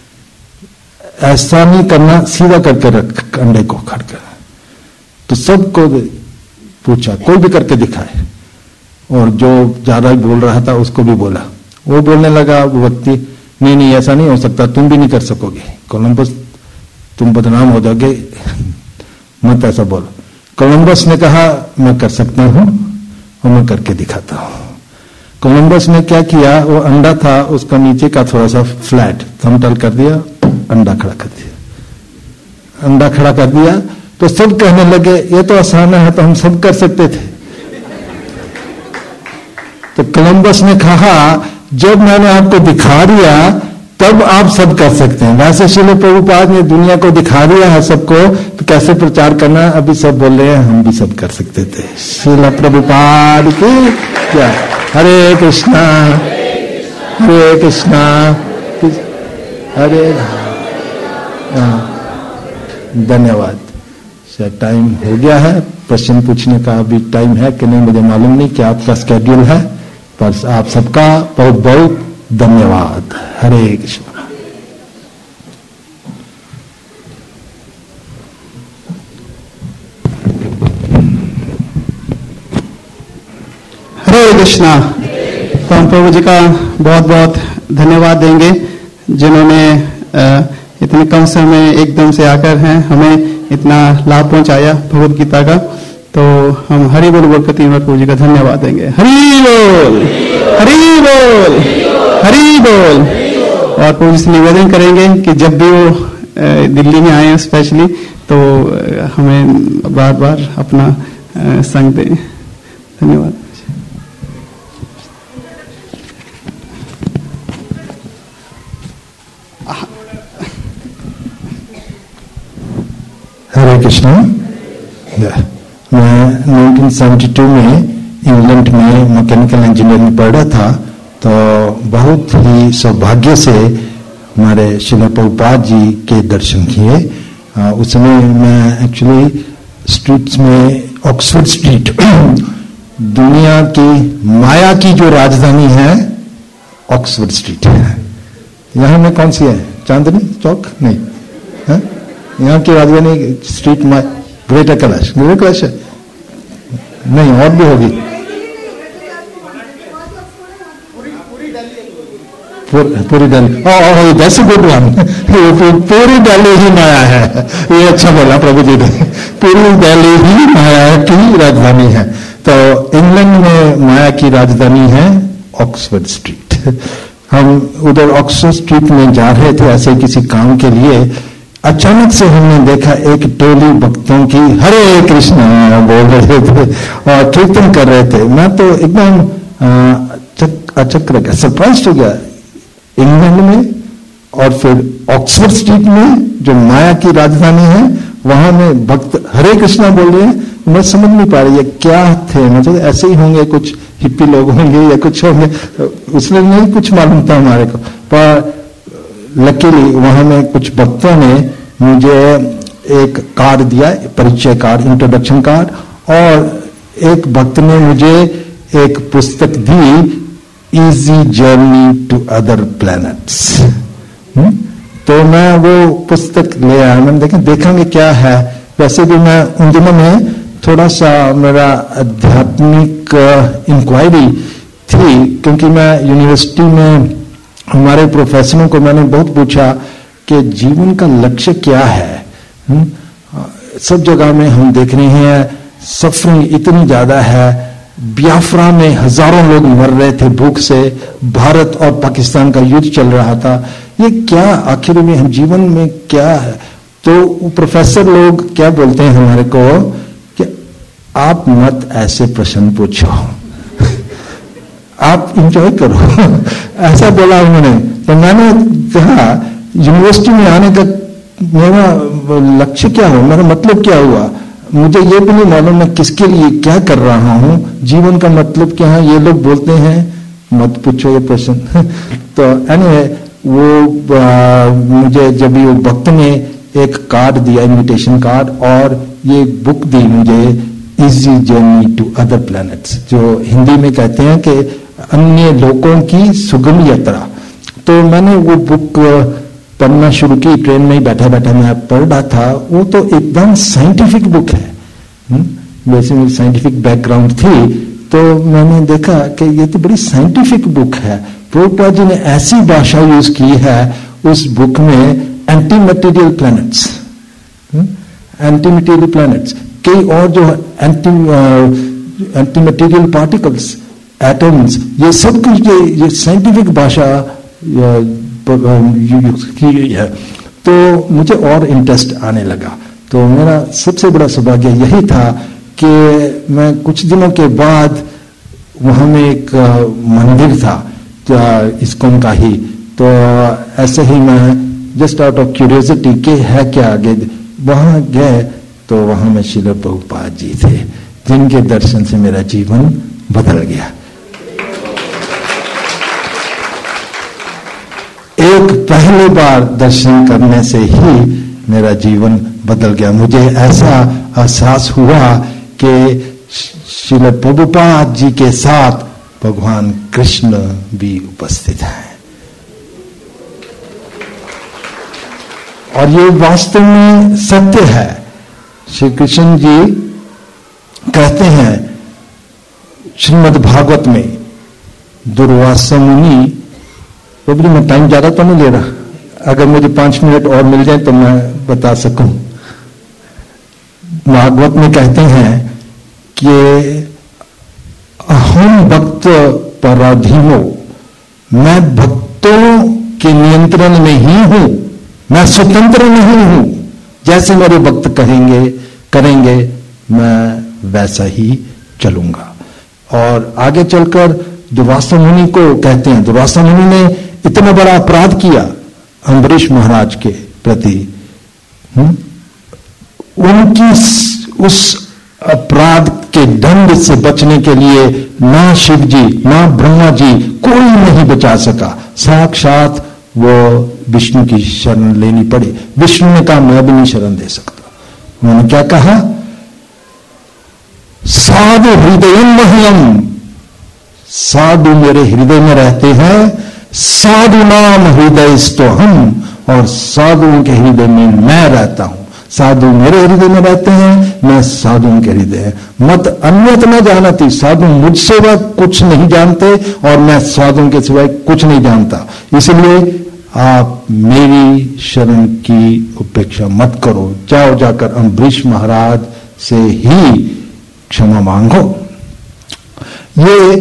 ऐसा नहीं करना, सीधा करके रख अंडे को खड़ कर। तो सबको पूछा, कोई भी करके दिखाए, और जो ज्यादा बोल रहा था उसको भी बोला। वो बोलने लगा वो व्यक्ति, नहीं ऐसा नहीं हो सकता, तुम भी नहीं कर सकोगे कोलंबस, तुम बदनाम हो जाओगे, मत ऐसा बोलो। कोलंबस ने कहा मैं कर सकता हूं और मैं करके दिखाता हूं। कोलंबस ने क्या किया, वो अंडा था उसका नीचे का थोड़ा सा फ्लैट समतल कर दिया, अंडा खड़ा कर दिया, अंडा खड़ा कर दिया। तो सब कहने लगे ये तो आसान है, तो हम सब कर सकते थे। तो कोलंबस ने कहा जब मैंने आपको दिखा दिया तब आप सब कर सकते हैं। वैसे श्रील प्रभुपाद ने दुनिया को दिखा दिया है सबको, तो कैसे प्रचार करना, अभी सब बोल रहे हैं हम भी सब कर सकते थे। श्रील प्रभुपाद की क्या। हरे कृष्णा हरे कृष्णा हरे। धन्यवाद। टाइम हो गया है, प्रश्न पूछने का अभी टाइम है कि नहीं मुझे मालूम नहीं कि आपका स्केड्यूल है, पर आप सबका बहुत बहुत धन्यवाद। हरे कृष्णा। हरे कृष्णा। तो हम प्रभु जी का बहुत बहुत धन्यवाद देंगे जिन्होंने इतने कम समय में एकदम से आकर हैं हमें इतना लाभ पहुंचाया भगवद गीता का। तो हम हरि बोल बोल कर 3 बार प्रभु जी का धन्यवाद देंगे। हरि बोल हरि बोल हरि बोल। और प्रभु जी से निवेदन करेंगे कि जब भी वो दिल्ली में आए स्पेशली तो हमें बार बार अपना संग दें। धन्यवाद। हरे कृष्णा। मैं 1972 में इंग्लैंड में मैकेनिकल इंजीनियरिंग पढ़ रहा था, तो बहुत ही सौभाग्य से हमारे श्रील प्रभुपाद जी के दर्शन किए। उस समय मैं एक्चुअली स्ट्रीट्स में ऑक्सफोर्ड स्ट्रीट दुनिया की माया की जो राजधानी है ऑक्सफोर्ड स्ट्रीट है। यहाँ में कौन सी है, चांदनी चौक नहीं है? यहाँ की राजधानी स्ट्रीट में ग्रेटर कैलाश, ग्रेटर कैलाश है नहीं, और भी होगी। पूरी Delhi, that's a good one. पूरी दिल्ली ही माया है, ये अच्छा बोला प्रभु जी ने। पूरी दिल्ली ही माया की राजधानी है। तो इंग्लैंड में माया की राजधानी है ऑक्सफोर्ड स्ट्रीट। हम उधर ऑक्सफोर्ड स्ट्रीट में जा रहे थे ऐसे किसी काम के लिए। अचानक से हमने देखा एक टोली भक्तों की हरे कृष्णा बोल रहे थे और कीर्तन कर रहे थे। मैं तो एकदम अचक्र गया, सरप्राइज हो गया। इंग्लैंड में और फिर ऑक्सफोर्ड स्ट्रीट में जो माया की राजधानी है वहां में भक्त हरे कृष्णा बोल रहे हैं। मैं समझ नहीं पा रही है क्या थे, मतलब ऐसे ही होंगे, कुछ हिप्पी लोग होंगे या कुछ होंगे, उसने नहीं कुछ मालूम था हमारे को। पर लकीली वहां में कुछ भक्तों ने मुझे एक कार्ड दिया, परिचय कार्ड, इंट्रोडक्शन कार्ड, और एक भक्त ने मुझे एक पुस्तक दी, easy journey to other planets. तो मैं वो पुस्तक ले आया। मैंने देखेंगे क्या है। वैसे भी मैं उन दिनों में थोड़ा सा मेरा आध्यात्मिक इंक्वायरी थी, क्योंकि मैं यूनिवर्सिटी में हमारे प्रोफेसरों को मैंने बहुत पूछा कि जीवन का लक्ष्य क्या है। सब जगह में हम देख रहे हैं सफरिंग इतनी ज्यादा है। बियाफ्रा में हजारों लोग मर रहे थे भूख से, भारत और पाकिस्तान का युद्ध चल रहा था। ये क्या आखिर में हम जीवन में क्या है? तो प्रोफेसर लोग क्या बोलते हैं हमारे को कि आप मत ऐसे प्रश्न पूछो, आप इंजॉय करो। ऐसा बोला उन्होंने। तो मैंने कहा यूनिवर्सिटी में आने का मेरा लक्ष्य क्या हो, मेरा मतलब क्या हुआ, मुझे ये भी नहीं मालूम मैं किसके लिए क्या कर रहा हूं, जीवन का मतलब क्या है। ये लोग बोलते हैं मत पूछो ये प्रश्न। तो एनीवे वो मुझे जब भी वो भक्त ने एक कार्ड दिया, इनविटेशन कार्ड, और ये बुक दी मुझे, easy journey to other planets, जो हिंदी में कहते हैं कि अन्य लोकों की सुगम यात्रा। तो मैंने वो बुक पढ़ना शुरू की। ट्रेन में ही बैठा बैठा मैं पढ़ रहा था। वो तो एकदम साइंटिफिक बुक है। वैसे मेरी साइंटिफिक बैकग्राउंड थी, तो मैंने देखा कि ये तो बड़ी साइंटिफिक बुक है। प्रभुपाद जी ने ऐसी भाषा यूज की है उस बुक में, anti material planets, anti material planets, कई और जो एंटी मटेरियल पार्टिकल्स, एटम्स, ये सब कुछ ये साइंटिफिक भाषा की गई है। तो मुझे और इंटरेस्ट आने लगा। तो मेरा सबसे बड़ा सौभाग्य यही था कि मैं कुछ दिनों के बाद, वहां में एक मंदिर था, इस्कॉन का ही। तो ऐसे ही मैं जस्ट आउट ऑफ क्यूरियोसिटी के है क्या आगे, वहां गए तो वहां में श्रील प्रभुपाद जी थे, जिनके दर्शन से मेरा जीवन बदल गया। एक पहली बार दर्शन करने से ही मेरा जीवन बदल गया। मुझे ऐसा एहसास हुआ कि श्रील प्रभुपाद जी के साथ भगवान कृष्ण भी उपस्थित हैं, और ये वास्तव में सत्य है। श्री कृष्ण जी कहते हैं श्रीमद् भागवत में, दुर्वासा मुनि, प्रभु जी मैं टाइम ज्यादा तो नहीं ले रहा, अगर मुझे 5 मिनट और मिल जाए तो मैं बता सकूं। भागवत में कहते हैं कि अहम भक्त पराधीनो, मैं भक्तों के नियंत्रण में ही हूं, मैं स्वतंत्र नहीं हूं। जैसे मेरे भक्त करेंगे मैं वैसा ही चलूंगा। और आगे चलकर दुर्वासा मुनि को कहते हैं, दुर्वासा मुनि ने इतना बड़ा अपराध किया अम्बरीश महाराज के प्रति, उनकी उस अपराध के दंड से बचने के लिए ना शिव जी ना ब्रह्मा जी कोई नहीं बचा सका, साक्षात वो विष्णु की शरण लेनी पड़ी। विष्णु ने कहा मैं भी नहीं शरण दे सकता। उन्होंने क्या कहा, साधु हृदय मह्यम, साधु मेरे हृदय में रहते हैं, साधु नाम हृदय तो हम, और साधुओं के हृदय में मैं रहता हूं। साधु मेरे हृदय में रहते हैं, मैं साधुओं के हृदय, मत अन्यत न जानती, साधु मुझसे वह कुछ नहीं जानते और मैं साधुओं के सिवाय कुछ नहीं जानता। इसलिए आप मेरी शरण की उपेक्षा मत करो, जाओ जाकर अम्बरीश महाराज से ही क्षमा मांगो। ये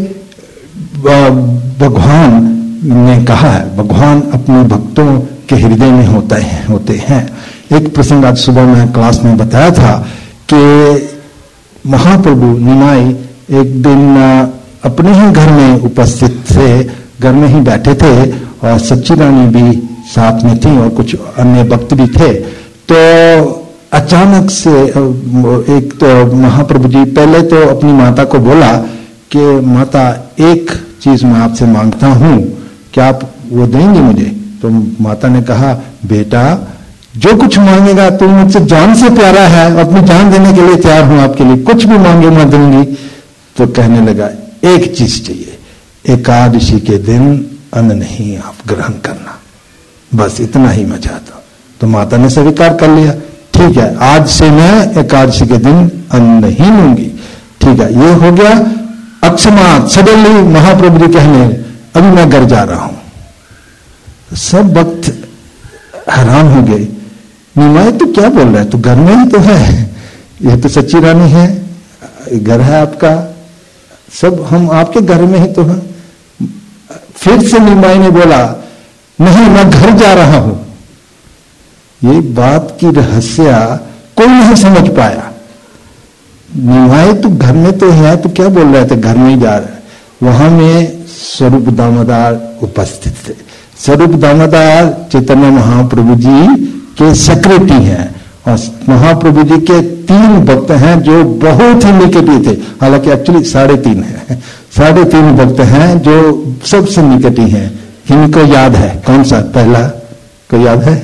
भगवान ने कहा है, भगवान अपने भक्तों के हृदय में होते हैं। एक प्रसंग आज सुबह मैं क्लास में बताया था कि महाप्रभु निमाई एक दिन अपने ही घर में उपस्थित थे, घर में ही बैठे थे, और सच्ची रानी भी साथ में थी और कुछ अन्य भक्त भी थे। तो अचानक से एक तो महाप्रभु जी पहले तो अपनी माता को बोला कि माता एक चीज मैं आपसे मांगता हूं, क्या आप वो देंगे मुझे? तो माता ने कहा बेटा जो कुछ मांगेगा तुम मुझसे जान से प्यारा है, अपनी जान देने के लिए तैयार हूं आपके लिए, कुछ भी मांगे मैं दूंगी। तो कहने लगा एक चीज चाहिए, एकादशी के दिन अन्न नहीं आप ग्रहण करना, बस इतना ही मैं चाहता हूं। तो माता ने स्वीकार कर लिया, ठीक है आज से मैं एकादशी के दिन अन्न नहीं लूंगी। ठीक है, ये हो गया। अक्षमात सडनली महाप्रभु जी कहने अभी मैं घर जा रहा हूं। सब भक्त हैरान हो गए, निमाय तो क्या बोल रहा है, तो घर में ही तो है, ये तो सच्ची रानी है, घर है आपका, सब हम आपके घर में ही तो हैं। फिर से निमाई ने बोला नहीं मैं घर जा रहा हूं। ये बात की रहस्य कोई नहीं समझ पाया। निमाई तो घर में तो है, तो क्या बोल रहे थे घर में ही जा रहा है। वहां में स्वरूप दामोदर उपस्थित थे। स्वरूप दामोदर चैतन्य महाप्रभु जी के सेक्रेटरी हैं, और महाप्रभु जी के 3 भक्त हैं जो बहुत ही निकटी थे, हालांकि एक्चुअली 3.5 है, 3.5 भक्त हैं जो सबसे निकटी हैं। इनको याद है कौन सा पहला को याद है?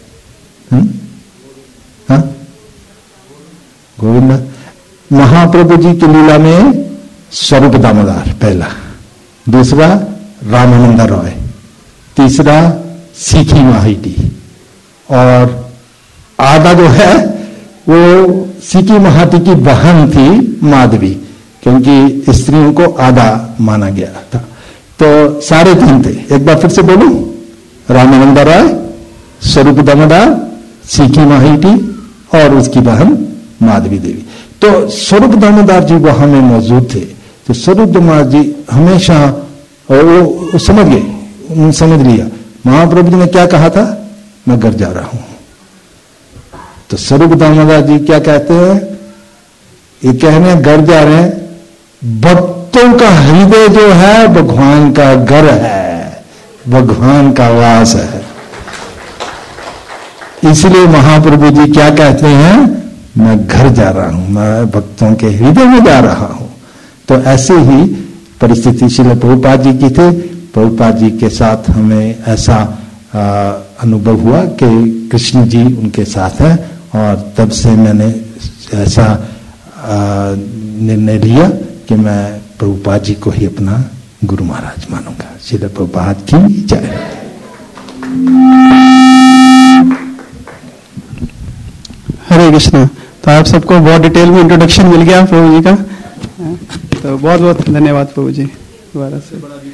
हाँ गोविंद महाप्रभु जी की लीला में स्वरूप दामोदर पहला, दूसरा रामानंद रॉय, तीसरा सीखी महाईटी, और आधा जो है वो सीखी महाटी की बहन थी माधवी, क्योंकि स्त्रियों को आधा माना गया था। तो 3.5 थे। एक बार फिर से बोलूं, रामानंद राय, स्वरूप दामोदर, सीखी महाईटी और उसकी बहन माधवी देवी। तो स्वरूप दामोदर जी वहां में मौजूद थे। तो स्वरूप दामोदर जी हमेशा वो समझ गए, समझ लिया महाप्रभु जी ने क्या कहा था, मैं घर जा रहा हूं। तो स्वरूप दामोदर जी क्या कहते हैं, ये कहने घर जा रहे हैं, भक्तों का हृदय जो है भगवान का घर है। भगवान का वास है। इसलिए महाप्रभु जी क्या कहते हैं, मैं घर जा रहा हूं, मैं भक्तों के हृदय में जा रहा हूं। तो ऐसे ही परिस्थिति श्रील प्रभुपाद जी की थी। प्रभुपाद जी के साथ हमें ऐसा अनुभव हुआ कि कृष्ण जी उनके साथ है, और तब से मैंने ऐसा निर्णय लिया कि मैं प्रभुपाद जी को ही अपना गुरु महाराज मानूंगा। श्रील प्रभुपाद की जय। हरे कृष्णा। तो आप सबको बहुत डिटेल में इंट्रोडक्शन मिल गया प्रभु जी का, तो बहुत बहुत धन्यवाद प्रभु जी दोबारा से।